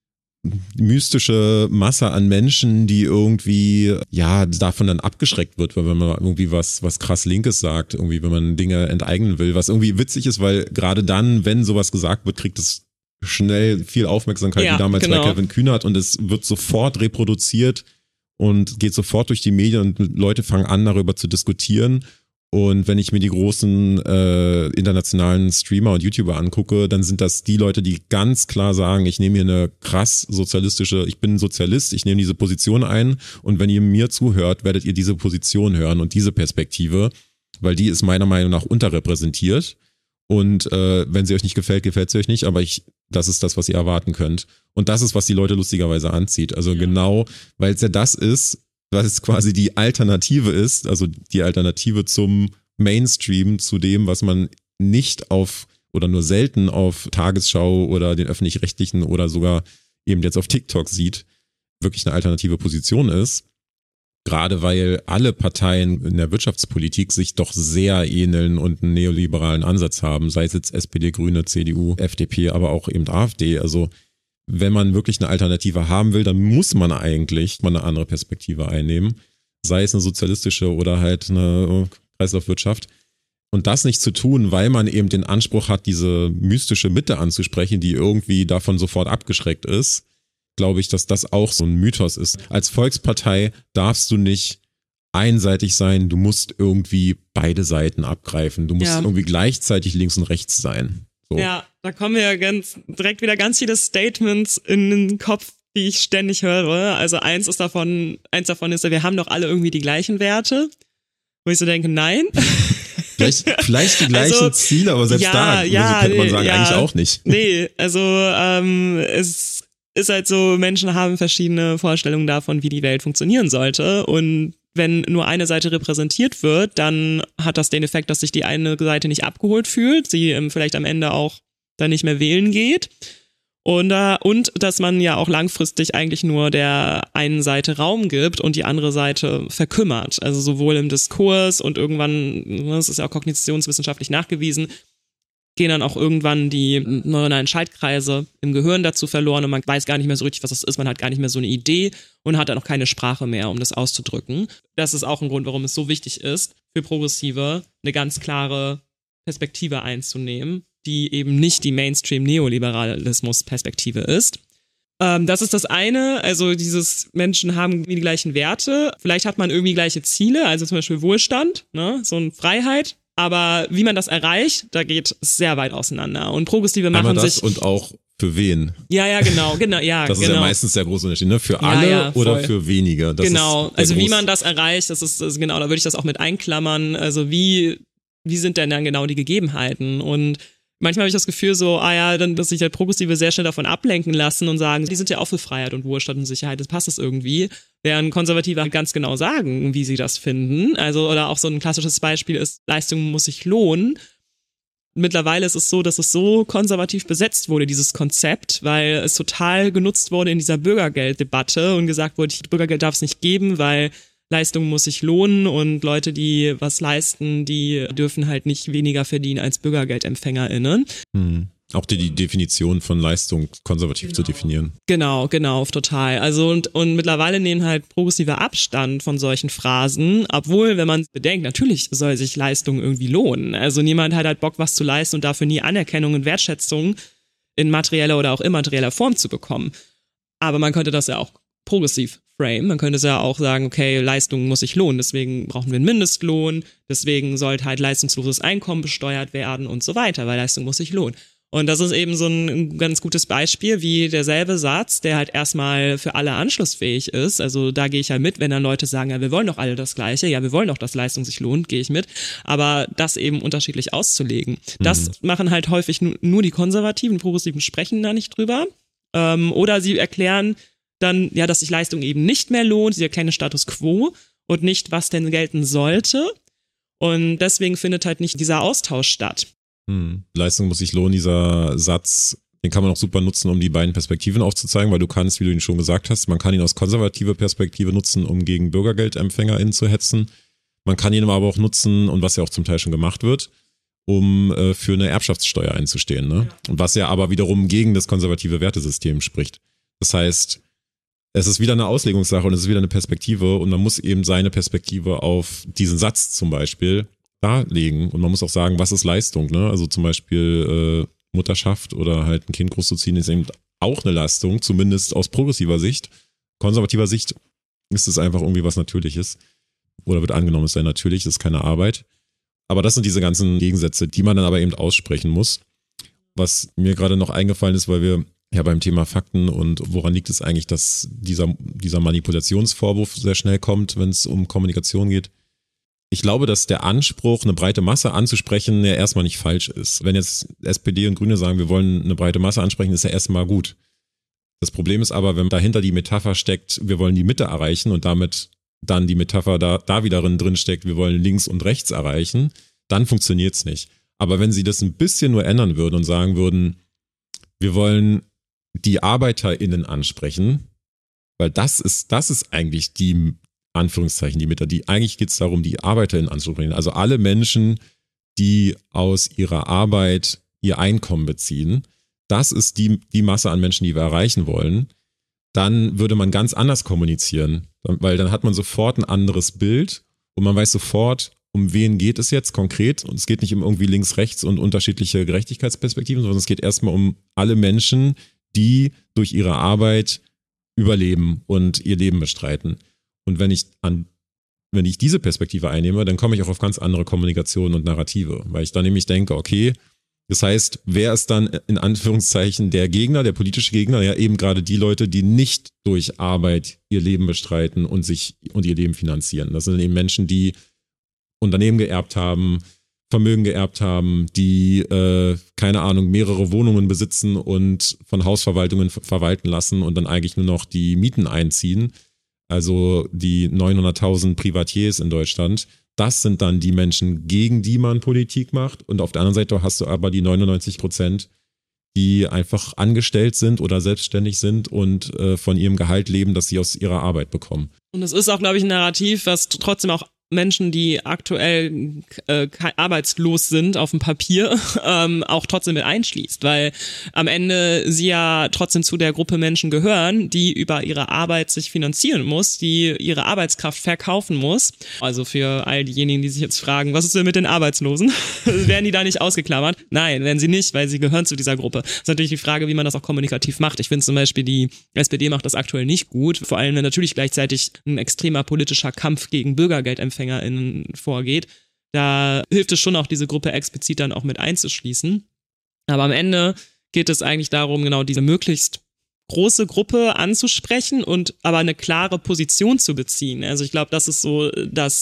mystische Masse an Menschen, die irgendwie, davon dann abgeschreckt wird, weil wenn man irgendwie was krass Linkes sagt, irgendwie, wenn man Dinge enteignen will, was irgendwie witzig ist, weil gerade dann, wenn sowas gesagt wird, kriegt es schnell viel Aufmerksamkeit, wie damals bei Kevin Kühnert und es wird sofort reproduziert und geht sofort durch die Medien und Leute fangen an, darüber zu diskutieren. Und wenn ich mir die großen internationalen Streamer und YouTuber angucke, dann sind das die Leute, die ganz klar sagen, ich nehme hier eine krass sozialistische, ich bin Sozialist, ich nehme diese Position ein und wenn ihr mir zuhört, werdet ihr diese Position hören und diese Perspektive, weil die ist meiner Meinung nach unterrepräsentiert und wenn sie euch nicht gefällt, gefällt sie euch nicht, aber das ist das, was ihr erwarten könnt. Und das ist, was die Leute lustigerweise anzieht. Also genau, weil es ja das ist, was quasi die Alternative ist, also die Alternative zum Mainstream, zu dem, was man nicht auf oder nur selten auf Tagesschau oder den Öffentlich-Rechtlichen oder sogar eben jetzt auf TikTok sieht, wirklich eine alternative Position ist. Gerade weil alle Parteien in der Wirtschaftspolitik sich doch sehr ähneln und einen neoliberalen Ansatz haben, sei es jetzt SPD, Grüne, CDU, FDP, aber auch eben AfD. Also wenn man wirklich eine Alternative haben will, dann muss man eigentlich mal eine andere Perspektive einnehmen, sei es eine sozialistische oder halt eine Kreislaufwirtschaft. Und das nicht zu tun, weil man eben den Anspruch hat, diese mystische Mitte anzusprechen, die irgendwie davon sofort abgeschreckt ist, glaube ich, dass das auch so ein Mythos ist. Als Volkspartei darfst du nicht einseitig sein, du musst irgendwie beide Seiten abgreifen, du musst irgendwie gleichzeitig links und rechts sein. So. Ja, da kommen mir direkt wieder ganz viele Statements in den Kopf, die ich ständig höre. Also eins davon ist ja, wir haben doch alle irgendwie die gleichen Werte. Wo ich so denke, nein. Vielleicht die gleichen Ziele, aber selbst könnte man sagen, eigentlich auch nicht. Nee, also es ist halt so, Menschen haben verschiedene Vorstellungen davon, wie die Welt funktionieren sollte und wenn nur eine Seite repräsentiert wird, dann hat das den Effekt, dass sich die eine Seite nicht abgeholt fühlt, sie vielleicht am Ende auch dann nicht mehr wählen geht und dass man ja auch langfristig eigentlich nur der einen Seite Raum gibt und die andere Seite verkümmert. Also sowohl im Diskurs und irgendwann, das ist ja auch kognitionswissenschaftlich nachgewiesen, gehen dann auch irgendwann die neuronalen Schaltkreise im Gehirn dazu verloren und man weiß gar nicht mehr so richtig, was das ist. Man hat gar nicht mehr so eine Idee und hat dann auch keine Sprache mehr, um das auszudrücken. Das ist auch ein Grund, warum es so wichtig ist, für Progressive eine ganz klare Perspektive einzunehmen, die eben nicht die Mainstream-Neoliberalismus-Perspektive ist. Das ist das eine, also dieses Menschen haben die gleichen Werte, vielleicht hat man irgendwie gleiche Ziele, also zum Beispiel Wohlstand, ne, so eine Freiheit. Aber wie man das erreicht, da geht es sehr weit auseinander. Und Progressive machen sich... Und auch für wen? Ja, genau. Das ist ja meistens der große Unterschied, ne? Für alle oder für wenige. Das genau, also wie man das erreicht, das ist genau, da würde ich das auch mit einklammern. Also wie sind denn dann genau die Gegebenheiten? Und manchmal habe ich das Gefühl so, dann, dass sich halt Progressive sehr schnell davon ablenken lassen und sagen, die sind ja auch für Freiheit und Wohlstand und Sicherheit, das passt das irgendwie. Während Konservative halt ganz genau sagen, wie sie das finden. Also, oder auch so ein klassisches Beispiel ist, Leistung muss sich lohnen. Mittlerweile ist es so, dass es so konservativ besetzt wurde, dieses Konzept, weil es total genutzt wurde in dieser Bürgergelddebatte und gesagt wurde, Bürgergeld darf es nicht geben, weil Leistung muss sich lohnen und Leute, die was leisten, die dürfen halt nicht weniger verdienen als BürgergeldempfängerInnen. Auch die Definition von Leistung konservativ zu definieren. Genau, total. Also und mittlerweile nehmen halt Progressive Abstand von solchen Phrasen, obwohl, wenn man bedenkt, natürlich soll sich Leistung irgendwie lohnen. Also niemand hat halt Bock, was zu leisten und dafür nie Anerkennung und Wertschätzung in materieller oder auch immaterieller Form zu bekommen. Aber man könnte das ja auch progressiv frame. Man könnte es ja auch sagen, okay, Leistung muss sich lohnen, deswegen brauchen wir einen Mindestlohn, deswegen sollte halt leistungsloses Einkommen besteuert werden und so weiter, weil Leistung muss sich lohnen. Und das ist eben so ein ganz gutes Beispiel, wie derselbe Satz, der halt erstmal für alle anschlussfähig ist. Also da gehe ich ja mit, wenn dann Leute sagen, ja, wir wollen doch alle das Gleiche, ja, wir wollen doch, dass Leistung sich lohnt, gehe ich mit. Aber das eben unterschiedlich auszulegen. Das machen halt häufig nur die Konservativen, Progressiven sprechen da nicht drüber. Oder sie erklären dann, ja, dass sich Leistung eben nicht mehr lohnt, sie erklären den Status quo und nicht, was denn gelten sollte. Und deswegen findet halt nicht dieser Austausch statt. Leistung muss sich lohnen, dieser Satz, den kann man auch super nutzen, um die beiden Perspektiven aufzuzeigen, weil du kannst, wie du ihn schon gesagt hast, man kann ihn aus konservativer Perspektive nutzen, um gegen BürgergeldempfängerInnen zu hetzen. Man kann ihn aber auch nutzen, und was ja auch zum Teil schon gemacht wird, um für eine Erbschaftssteuer einzustehen, ne? Und was ja aber wiederum gegen das konservative Wertesystem spricht. Das heißt, es ist wieder eine Auslegungssache und es ist wieder eine Perspektive und man muss eben seine Perspektive auf diesen Satz zum Beispiel darlegen und man muss auch sagen, was ist Leistung, ne? Also zum Beispiel Mutterschaft oder halt ein Kind großzuziehen ist eben auch eine Leistung, zumindest aus progressiver Sicht. Konservativer Sicht ist es einfach irgendwie was Natürliches oder wird angenommen, es sei natürlich, das ist keine Arbeit. Aber das sind diese ganzen Gegensätze, die man dann aber eben aussprechen muss. Was mir gerade noch eingefallen ist, weil wir ja beim Thema Fakten und woran liegt es eigentlich, dass dieser Manipulationsvorwurf sehr schnell kommt, wenn es um Kommunikation geht. Ich glaube, dass der Anspruch, eine breite Masse anzusprechen, ja erstmal nicht falsch ist. Wenn jetzt SPD und Grüne sagen, wir wollen eine breite Masse ansprechen, ist ja erstmal gut. Das Problem ist aber, wenn dahinter die Metapher steckt, wir wollen die Mitte erreichen und damit dann die Metapher da wieder drin steckt, wir wollen links und rechts erreichen, dann funktioniert's nicht. Aber wenn sie das ein bisschen nur ändern würden und sagen würden, wir wollen die ArbeiterInnen ansprechen, weil das ist eigentlich die Anführungszeichen, die Mitte, eigentlich geht es darum, die ArbeiterInnen anzusprechen. Also alle Menschen, die aus ihrer Arbeit ihr Einkommen beziehen, das ist die Masse an Menschen, die wir erreichen wollen. Dann würde man ganz anders kommunizieren, weil dann hat man sofort ein anderes Bild und man weiß sofort, um wen geht es jetzt konkret. Und es geht nicht um irgendwie links, rechts und unterschiedliche Gerechtigkeitsperspektiven, sondern es geht erstmal um alle Menschen, die durch ihre Arbeit überleben und ihr Leben bestreiten. Und wenn ich diese Perspektive einnehme, dann komme ich auch auf ganz andere Kommunikation und Narrative, weil ich dann nämlich denke, okay, das heißt, wer ist dann in Anführungszeichen der Gegner, der politische Gegner? Ja, eben gerade die Leute, die nicht durch Arbeit ihr Leben bestreiten und ihr Leben finanzieren. Das sind eben Menschen, die Unternehmen geerbt haben, Vermögen geerbt haben, die, keine Ahnung, mehrere Wohnungen besitzen und von Hausverwaltungen verwalten lassen und dann eigentlich nur noch die Mieten einziehen. Also die 900.000 Privatiers in Deutschland, das sind dann die Menschen, gegen die man Politik macht. Und auf der anderen Seite hast du aber die 99%, die einfach angestellt sind oder selbstständig sind und von ihrem Gehalt leben, das sie aus ihrer Arbeit bekommen. Und es ist auch, glaube ich, ein Narrativ, was trotzdem auch Menschen, die aktuell arbeitslos sind auf dem Papier, auch trotzdem mit einschließt, weil am Ende sie ja trotzdem zu der Gruppe Menschen gehören, die über ihre Arbeit sich finanzieren muss, die ihre Arbeitskraft verkaufen muss. Also für all diejenigen, die sich jetzt fragen, was ist denn mit den Arbeitslosen? Werden die da nicht ausgeklammert? Nein, werden sie nicht, weil sie gehören zu dieser Gruppe. Das ist natürlich die Frage, wie man das auch kommunikativ macht. Ich finde zum Beispiel, die SPD macht das aktuell nicht gut, vor allem wenn natürlich gleichzeitig ein extremer politischer Kampf gegen BürgergeldempfängerInnen vorgeht, da hilft es schon auch, diese Gruppe explizit dann auch mit einzuschließen. Aber am Ende geht es eigentlich darum, genau diese möglichst große Gruppe anzusprechen und aber eine klare Position zu beziehen. Also ich glaube, das ist so das,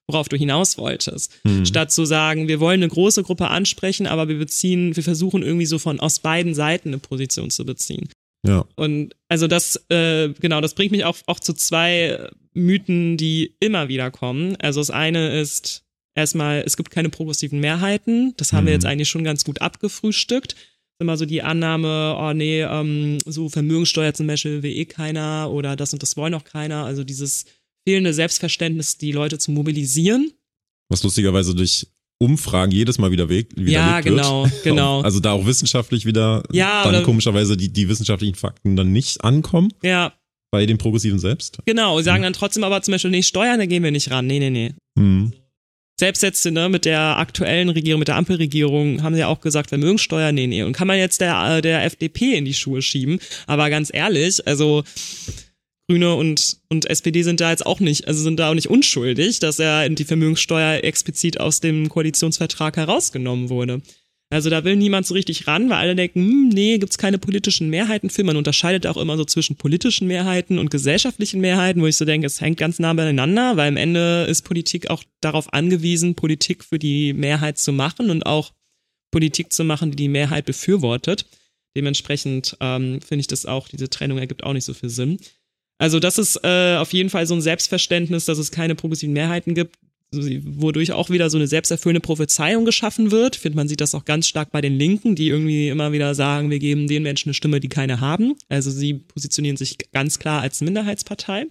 worauf du hinaus wolltest. Statt zu sagen, wir wollen eine große Gruppe ansprechen, aber wir versuchen irgendwie so aus beiden Seiten eine Position zu beziehen. Ja. Und also das bringt mich auch zu zwei Mythen, die immer wieder kommen. Also das eine ist erstmal, es gibt keine progressiven Mehrheiten. Das haben wir jetzt eigentlich schon ganz gut abgefrühstückt. Immer so die Annahme, so Vermögenssteuer zum Beispiel will keiner oder das und das wollen auch keiner. Also dieses fehlende Selbstverständnis, die Leute zu mobilisieren. Was lustigerweise durch Umfragen jedes Mal widerlegt wird. Ja, genau. Also da auch wissenschaftlich wieder dann komischerweise die wissenschaftlichen Fakten dann nicht ankommen. Ja. Bei den Progressiven selbst. Genau, sagen dann trotzdem aber zum Beispiel, nee, Steuern, da gehen wir nicht ran. Nee. Selbst jetzt mit der aktuellen Regierung, mit der Ampelregierung, haben sie ja auch gesagt, Vermögenssteuer, nee. Und kann man jetzt der FDP in die Schuhe schieben. Aber ganz ehrlich, also Grüne und SPD sind da jetzt auch nicht, also sind da auch nicht unschuldig, dass die Vermögenssteuer explizit aus dem Koalitionsvertrag herausgenommen wurde. Also da will niemand so richtig ran, weil alle denken, nee, gibt's keine politischen Mehrheiten für. Man unterscheidet auch immer so zwischen politischen Mehrheiten und gesellschaftlichen Mehrheiten, wo ich so denke, es hängt ganz nah beieinander, weil am Ende ist Politik auch darauf angewiesen, Politik für die Mehrheit zu machen und auch Politik zu machen, die die Mehrheit befürwortet. Dementsprechend finde ich das auch, diese Trennung ergibt auch nicht so viel Sinn. Also das ist auf jeden Fall so ein Selbstverständnis, dass es keine progressiven Mehrheiten gibt, wodurch auch wieder so eine selbsterfüllende Prophezeiung geschaffen wird. Man sieht das auch ganz stark bei den Linken, die irgendwie immer wieder sagen, wir geben den Menschen eine Stimme, die keine haben. Also sie positionieren sich ganz klar als Minderheitspartei.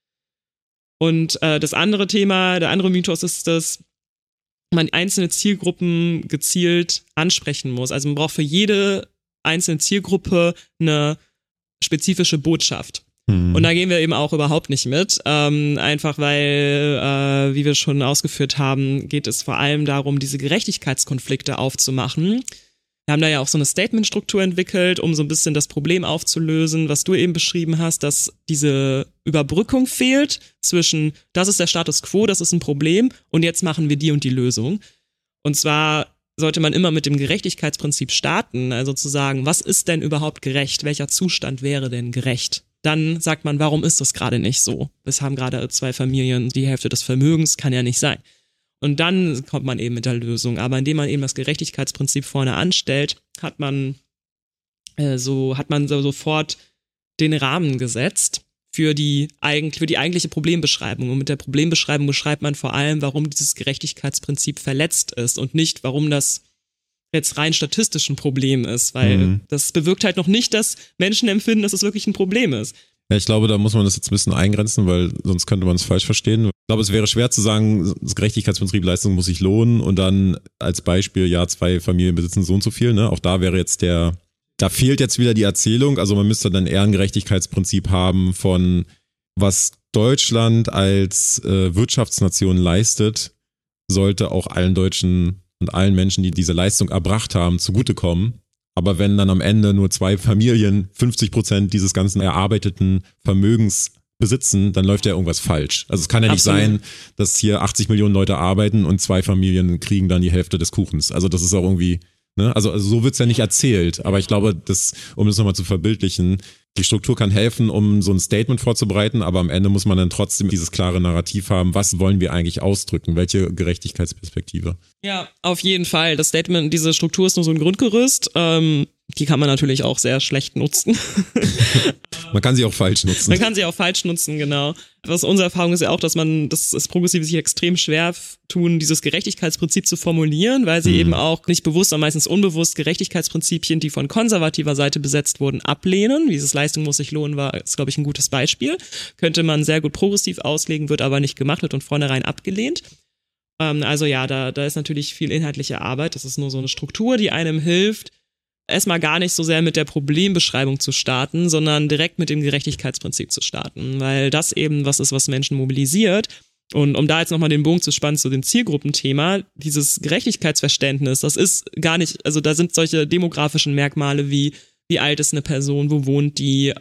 Und das andere Thema, der andere Mythos ist, dass man einzelne Zielgruppen gezielt ansprechen muss. Also man braucht für jede einzelne Zielgruppe eine spezifische Botschaft. Und da gehen wir eben auch überhaupt nicht mit, einfach weil, wie wir schon ausgeführt haben, geht es vor allem darum, diese Gerechtigkeitskonflikte aufzumachen. Wir haben da ja auch so eine Statementstruktur entwickelt, um so ein bisschen das Problem aufzulösen, was du eben beschrieben hast, dass diese Überbrückung fehlt zwischen, das ist der Status quo, das ist ein Problem und jetzt machen wir die und die Lösung. Und zwar sollte man immer mit dem Gerechtigkeitsprinzip starten, also zu sagen, was ist denn überhaupt gerecht? Welcher Zustand wäre denn gerecht? Dann sagt man, warum ist das gerade nicht so? Es haben gerade zwei Familien die Hälfte des Vermögens, kann ja nicht sein. Und dann kommt man eben mit der Lösung. Aber indem man eben das Gerechtigkeitsprinzip vorne anstellt, hat man sofort den Rahmen gesetzt für die eigentliche Problembeschreibung. Und mit der Problembeschreibung beschreibt man vor allem, warum dieses Gerechtigkeitsprinzip verletzt ist und nicht, warum das jetzt rein statistisch ein Problem ist, weil das bewirkt halt noch nicht, dass Menschen empfinden, dass es wirklich ein Problem ist. Ja, ich glaube, da muss man das jetzt ein bisschen eingrenzen, weil sonst könnte man es falsch verstehen. Ich glaube, es wäre schwer zu sagen, das Gerechtigkeitsprinzip, Leistung muss sich lohnen und dann als Beispiel, ja, 2 Familien besitzen so und so viel, ne? Auch da wäre jetzt da fehlt jetzt wieder die Erzählung, also man müsste dann eher ein Gerechtigkeitsprinzip haben von, was Deutschland als Wirtschaftsnation leistet, sollte auch allen Deutschen und allen Menschen, die diese Leistung erbracht haben, zugutekommen. Aber wenn dann am Ende nur 2 Familien 50% dieses ganzen erarbeiteten Vermögens besitzen, dann läuft ja irgendwas falsch. Also es kann ja nicht sein, dass hier 80 Millionen Leute arbeiten und 2 Familien kriegen dann die Hälfte des Kuchens. Also das ist auch irgendwie, ne? Also so wird's ja nicht erzählt. Aber ich glaube, um das nochmal zu verbildlichen, die Struktur kann helfen, um so ein Statement vorzubereiten, aber am Ende muss man dann trotzdem dieses klare Narrativ haben, was wollen wir eigentlich ausdrücken, welche Gerechtigkeitsperspektive. Ja, auf jeden Fall. Das Statement, diese Struktur ist nur so ein Grundgerüst. Die kann man natürlich auch sehr schlecht nutzen. Man kann sie auch falsch nutzen. Genau. Was unsere Erfahrung ist ja auch, dass das Progressive sich extrem schwer tun, dieses Gerechtigkeitsprinzip zu formulieren, weil sie eben auch nicht bewusst, sondern meistens unbewusst Gerechtigkeitsprinzipien, die von konservativer Seite besetzt wurden, ablehnen. Dieses Leistung muss sich lohnen ist, glaube ich, ein gutes Beispiel. Könnte man sehr gut progressiv auslegen, wird aber nicht gemacht, wird von vornherein abgelehnt. Also ja, da ist natürlich viel inhaltliche Arbeit. Das ist nur so eine Struktur, die einem hilft, erstmal gar nicht so sehr mit der Problembeschreibung zu starten, sondern direkt mit dem Gerechtigkeitsprinzip zu starten, weil das eben was ist, was Menschen mobilisiert. Und um da jetzt nochmal den Bogen zu spannen zu dem Zielgruppenthema, dieses Gerechtigkeitsverständnis, das ist gar nicht, also da sind solche demografischen Merkmale wie alt ist eine Person, wo wohnt die,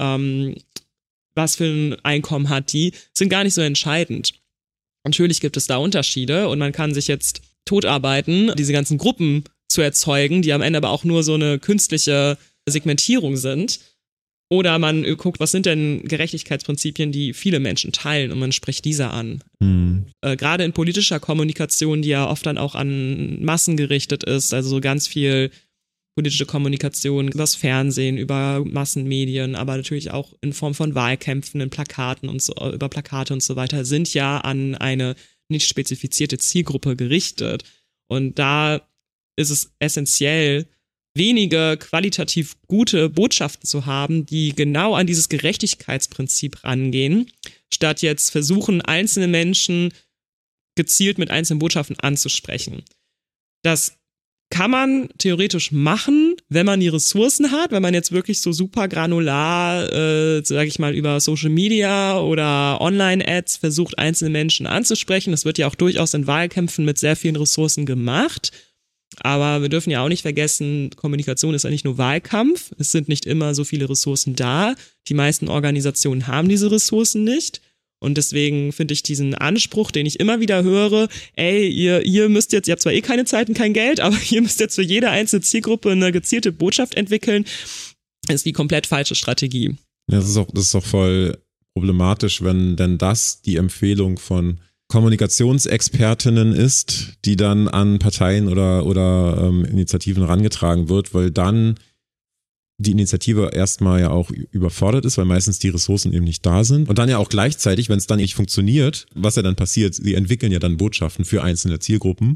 was für ein Einkommen hat die, sind gar nicht so entscheidend. Natürlich gibt es da Unterschiede und man kann sich jetzt totarbeiten, diese ganzen Gruppen zu erzeugen, die am Ende aber auch nur so eine künstliche Segmentierung sind. Oder man guckt, was sind denn Gerechtigkeitsprinzipien, die viele Menschen teilen und man spricht diese an. Gerade in politischer Kommunikation, die ja oft dann auch an Massen gerichtet ist, also so ganz viel politische Kommunikation übers Fernsehen, über Massenmedien, aber natürlich auch in Form von Wahlkämpfen, in Plakaten und so, über Plakate und so weiter, sind ja an eine nicht spezifizierte Zielgruppe gerichtet. Und da ist es essentiell, wenige qualitativ gute Botschaften zu haben, die genau an dieses Gerechtigkeitsprinzip rangehen, statt jetzt versuchen, einzelne Menschen gezielt mit einzelnen Botschaften anzusprechen. Das kann man theoretisch machen, wenn man die Ressourcen hat, wenn man jetzt wirklich so super granular, sage ich mal, über Social Media oder Online-Ads versucht, einzelne Menschen anzusprechen. Das wird ja auch durchaus in Wahlkämpfen mit sehr vielen Ressourcen gemacht. Aber wir dürfen ja auch nicht vergessen, Kommunikation ist ja nicht nur Wahlkampf. Es sind nicht immer so viele Ressourcen da. Die meisten Organisationen haben diese Ressourcen nicht. Und deswegen finde ich diesen Anspruch, den ich immer wieder höre, ey, ihr müsst jetzt, ihr habt zwar eh keine Zeit und kein Geld, aber ihr müsst jetzt für jede einzelne Zielgruppe eine gezielte Botschaft entwickeln, ist die komplett falsche Strategie. Ja, das ist auch voll problematisch, wenn denn das die Empfehlung von Kommunikationsexpertinnen ist, die dann an Parteien oder Initiativen herangetragen wird, weil dann die Initiative erstmal ja auch überfordert ist, weil meistens die Ressourcen eben nicht da sind. Und dann ja auch gleichzeitig, wenn es dann nicht funktioniert, was ja dann passiert, sie entwickeln ja dann Botschaften für einzelne Zielgruppen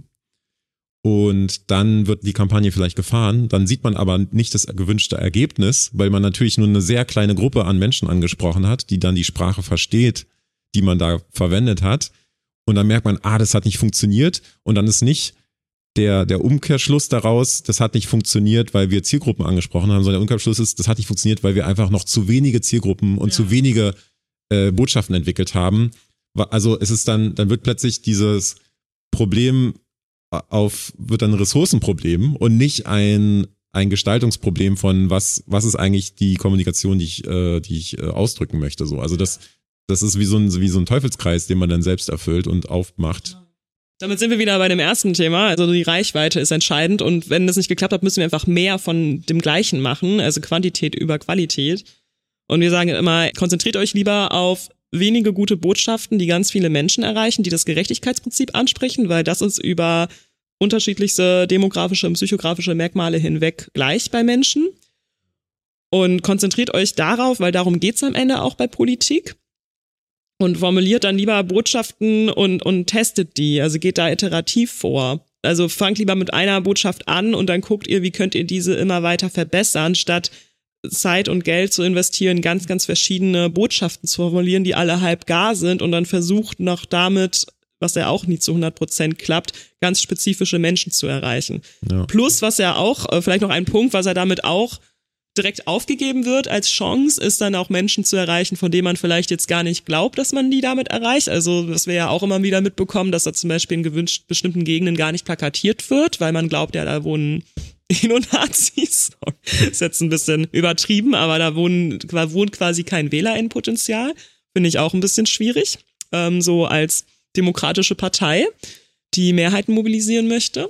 und dann wird die Kampagne vielleicht gefahren, dann sieht man aber nicht das gewünschte Ergebnis, weil man natürlich nur eine sehr kleine Gruppe an Menschen angesprochen hat, die dann die Sprache versteht, die man da verwendet hat. Und dann merkt man, das hat nicht funktioniert. Und dann ist nicht der Umkehrschluss daraus, das hat nicht funktioniert, weil wir Zielgruppen angesprochen haben, sondern der Umkehrschluss ist, das hat nicht funktioniert, weil wir einfach noch zu wenige Zielgruppen und zu wenige Botschaften entwickelt haben. Also es ist dann wird plötzlich dieses Problem wird dann ein Ressourcenproblem und nicht ein Gestaltungsproblem von was ist eigentlich die Kommunikation, die ich ausdrücken möchte. So. Also das ist wie so ein Teufelskreis, den man dann selbst erfüllt und aufmacht. Damit sind wir wieder bei dem ersten Thema. Also die Reichweite ist entscheidend und wenn das nicht geklappt hat, müssen wir einfach mehr von dem Gleichen machen, also Quantität über Qualität. Und wir sagen immer, konzentriert euch lieber auf wenige gute Botschaften, die ganz viele Menschen erreichen, die das Gerechtigkeitsprinzip ansprechen, weil das ist über unterschiedlichste demografische und psychografische Merkmale hinweg gleich bei Menschen. Und konzentriert euch darauf, weil darum geht's am Ende auch bei Politik. Und formuliert dann lieber Botschaften und testet die, also geht da iterativ vor. Also fangt lieber mit einer Botschaft an und dann guckt ihr, wie könnt ihr diese immer weiter verbessern, statt Zeit und Geld zu investieren, ganz, ganz verschiedene Botschaften zu formulieren, die alle halb gar sind und dann versucht noch damit, was ja auch nie zu 100% klappt, ganz spezifische Menschen zu erreichen. Ja. Plus, was ja auch, vielleicht noch ein Punkt, was er damit auch direkt aufgegeben wird als Chance, ist dann auch Menschen zu erreichen, von denen man vielleicht jetzt gar nicht glaubt, dass man die damit erreicht. Also was wir ja auch immer wieder mitbekommen, dass da zum Beispiel in bestimmten Gegenden gar nicht plakatiert wird, weil man glaubt, ja, da wohnen Neonazis. Ist jetzt ein bisschen übertrieben, aber da wohnt quasi kein WählerInnenpotenzial. Finde ich auch ein bisschen schwierig. So als demokratische Partei, die Mehrheiten mobilisieren möchte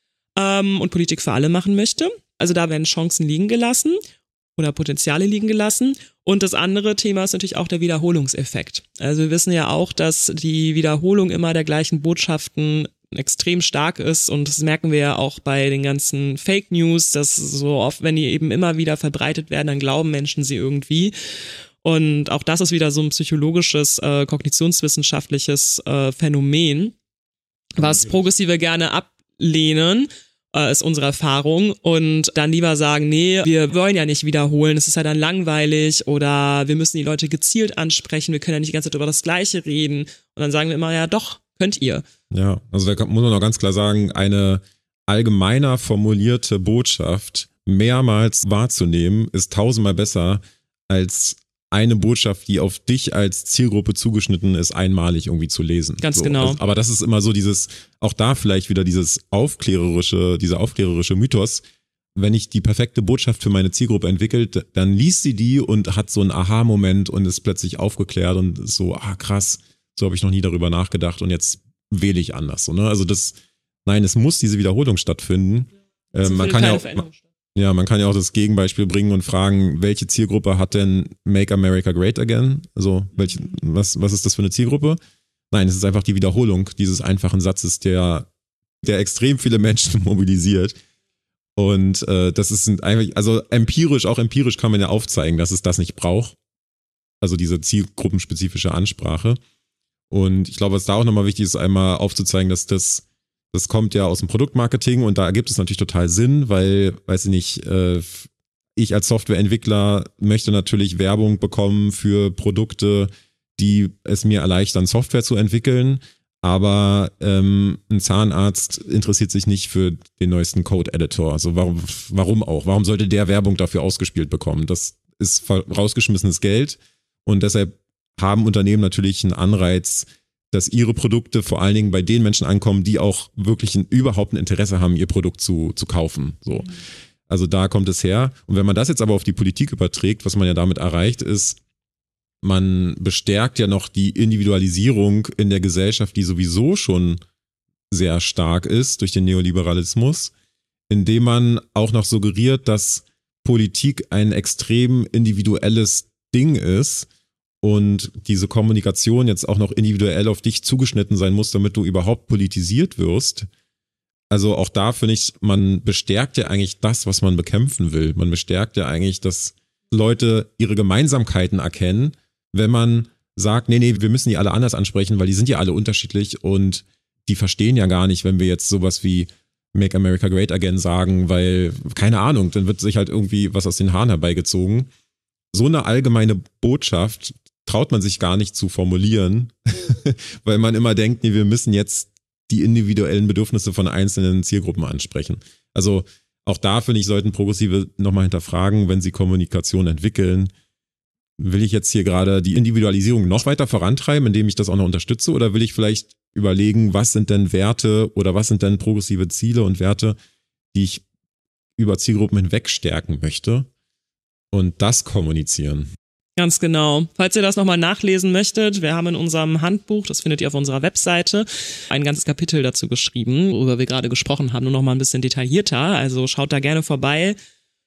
und Politik für alle machen möchte. Also da werden Chancen liegen gelassen oder Potenziale liegen gelassen. Und das andere Thema ist natürlich auch der Wiederholungseffekt. Also wir wissen ja auch, dass die Wiederholung immer der gleichen Botschaften extrem stark ist und das merken wir ja auch bei den ganzen Fake News, dass so oft, wenn die eben immer wieder verbreitet werden, dann glauben Menschen sie irgendwie. Und auch das ist wieder so ein psychologisches, kognitionswissenschaftliches Phänomen, was Progressive gerne ablehnen, ist unsere Erfahrung und dann lieber sagen, nee, wir wollen ja nicht wiederholen, es ist ja dann langweilig oder wir müssen die Leute gezielt ansprechen, wir können ja nicht die ganze Zeit über das Gleiche reden und dann sagen wir immer, ja doch, könnt ihr. Ja, also da muss man auch ganz klar sagen, eine allgemeiner formulierte Botschaft mehrmals wahrzunehmen, ist 1000-mal besser als eine Botschaft, die auf dich als Zielgruppe zugeschnitten ist, einmalig irgendwie zu lesen. Ganz genau. Also, aber das ist immer so auch da vielleicht wieder dieser aufklärerische Mythos. Wenn ich die perfekte Botschaft für meine Zielgruppe entwickelt, dann liest sie die und hat so einen Aha-Moment und ist plötzlich aufgeklärt und ist so, krass, so habe ich noch nie darüber nachgedacht und jetzt wähle ich anders. So, ne? Also es muss diese Wiederholung stattfinden. Man kann Ja, man kann ja auch das Gegenbeispiel bringen und fragen, welche Zielgruppe hat denn Make America Great Again? Also was ist das für eine Zielgruppe? Nein, es ist einfach die Wiederholung dieses einfachen Satzes, der extrem viele Menschen mobilisiert. Und das ist einfach, also auch empirisch kann man ja aufzeigen, dass es das nicht braucht. Also diese zielgruppenspezifische Ansprache. Und ich glaube, was da auch nochmal wichtig ist, einmal aufzuzeigen, dass das kommt ja aus dem Produktmarketing und da ergibt es natürlich total Sinn, weil, weiß ich nicht, ich als Softwareentwickler möchte natürlich Werbung bekommen für Produkte, die es mir erleichtern, Software zu entwickeln. Aber ein Zahnarzt interessiert sich nicht für den neuesten Code-Editor. Also warum auch? Warum sollte der Werbung dafür ausgespielt bekommen? Das ist rausgeschmissenes Geld und deshalb haben Unternehmen natürlich einen Anreiz, dass ihre Produkte vor allen Dingen bei den Menschen ankommen, die auch wirklich überhaupt ein Interesse haben, ihr Produkt zu kaufen. So. Also da kommt es her. Und wenn man das jetzt aber auf die Politik überträgt, was man ja damit erreicht, ist, man bestärkt ja noch die Individualisierung in der Gesellschaft, die sowieso schon sehr stark ist durch den Neoliberalismus, indem man auch noch suggeriert, dass Politik ein extrem individuelles Ding ist und diese Kommunikation jetzt auch noch individuell auf dich zugeschnitten sein muss, damit du überhaupt politisiert wirst. Also auch da finde ich, man bestärkt ja eigentlich das, was man bekämpfen will. Man bestärkt ja eigentlich, dass Leute ihre Gemeinsamkeiten erkennen, wenn man sagt, nee, wir müssen die alle anders ansprechen, weil die sind ja alle unterschiedlich und die verstehen ja gar nicht, wenn wir jetzt sowas wie Make America Great Again sagen, weil, keine Ahnung, dann wird sich halt irgendwie was aus den Haaren herbeigezogen. So eine allgemeine Botschaft traut man sich gar nicht zu formulieren, weil man immer denkt, nee, wir müssen jetzt die individuellen Bedürfnisse von einzelnen Zielgruppen ansprechen. Also auch da, finde ich, sollten Progressive nochmal hinterfragen, wenn sie Kommunikation entwickeln, will ich jetzt hier gerade die Individualisierung noch weiter vorantreiben, indem ich das auch noch unterstütze, oder will ich vielleicht überlegen, was sind denn Werte oder was sind denn progressive Ziele und Werte, die ich über Zielgruppen hinweg stärken möchte und das kommunizieren. Ganz genau. Falls ihr das nochmal nachlesen möchtet, wir haben in unserem Handbuch, das findet ihr auf unserer Webseite, ein ganzes Kapitel dazu geschrieben, worüber wir gerade gesprochen haben, nur nochmal ein bisschen detaillierter. Also schaut da gerne vorbei,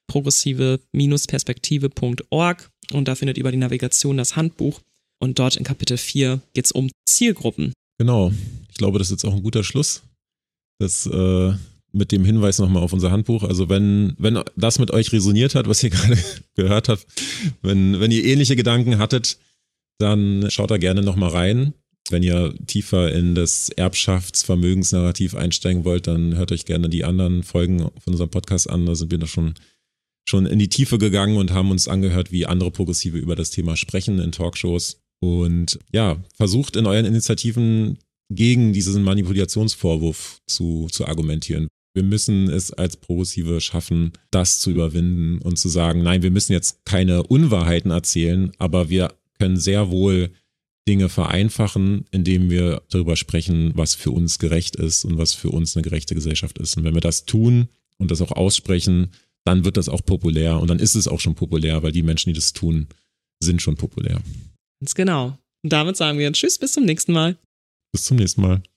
progressive-perspektive.org, und da findet ihr über die Navigation das Handbuch und dort in Kapitel 4 geht's um Zielgruppen. Genau. Ich glaube, das ist jetzt auch ein guter Schluss. Das mit dem Hinweis nochmal auf unser Handbuch. Also wenn das mit euch resoniert hat, was ihr gerade gehört habt, wenn ihr ähnliche Gedanken hattet, dann schaut da gerne nochmal rein. Wenn ihr tiefer in das Erbschaftsvermögensnarrativ einsteigen wollt, dann hört euch gerne die anderen Folgen von unserem Podcast an. Da sind wir da schon in die Tiefe gegangen und haben uns angehört, wie andere Progressive über das Thema sprechen in Talkshows. Und ja, versucht in euren Initiativen gegen diesen Manipulationsvorwurf zu argumentieren. Wir müssen es als Progressive schaffen, das zu überwinden und zu sagen, nein, wir müssen jetzt keine Unwahrheiten erzählen, aber wir können sehr wohl Dinge vereinfachen, indem wir darüber sprechen, was für uns gerecht ist und was für uns eine gerechte Gesellschaft ist. Und wenn wir das tun und das auch aussprechen, dann wird das auch populär und dann ist es auch schon populär, weil die Menschen, die das tun, sind schon populär. Ganz genau. Und damit sagen wir Tschüss, bis zum nächsten Mal. Bis zum nächsten Mal.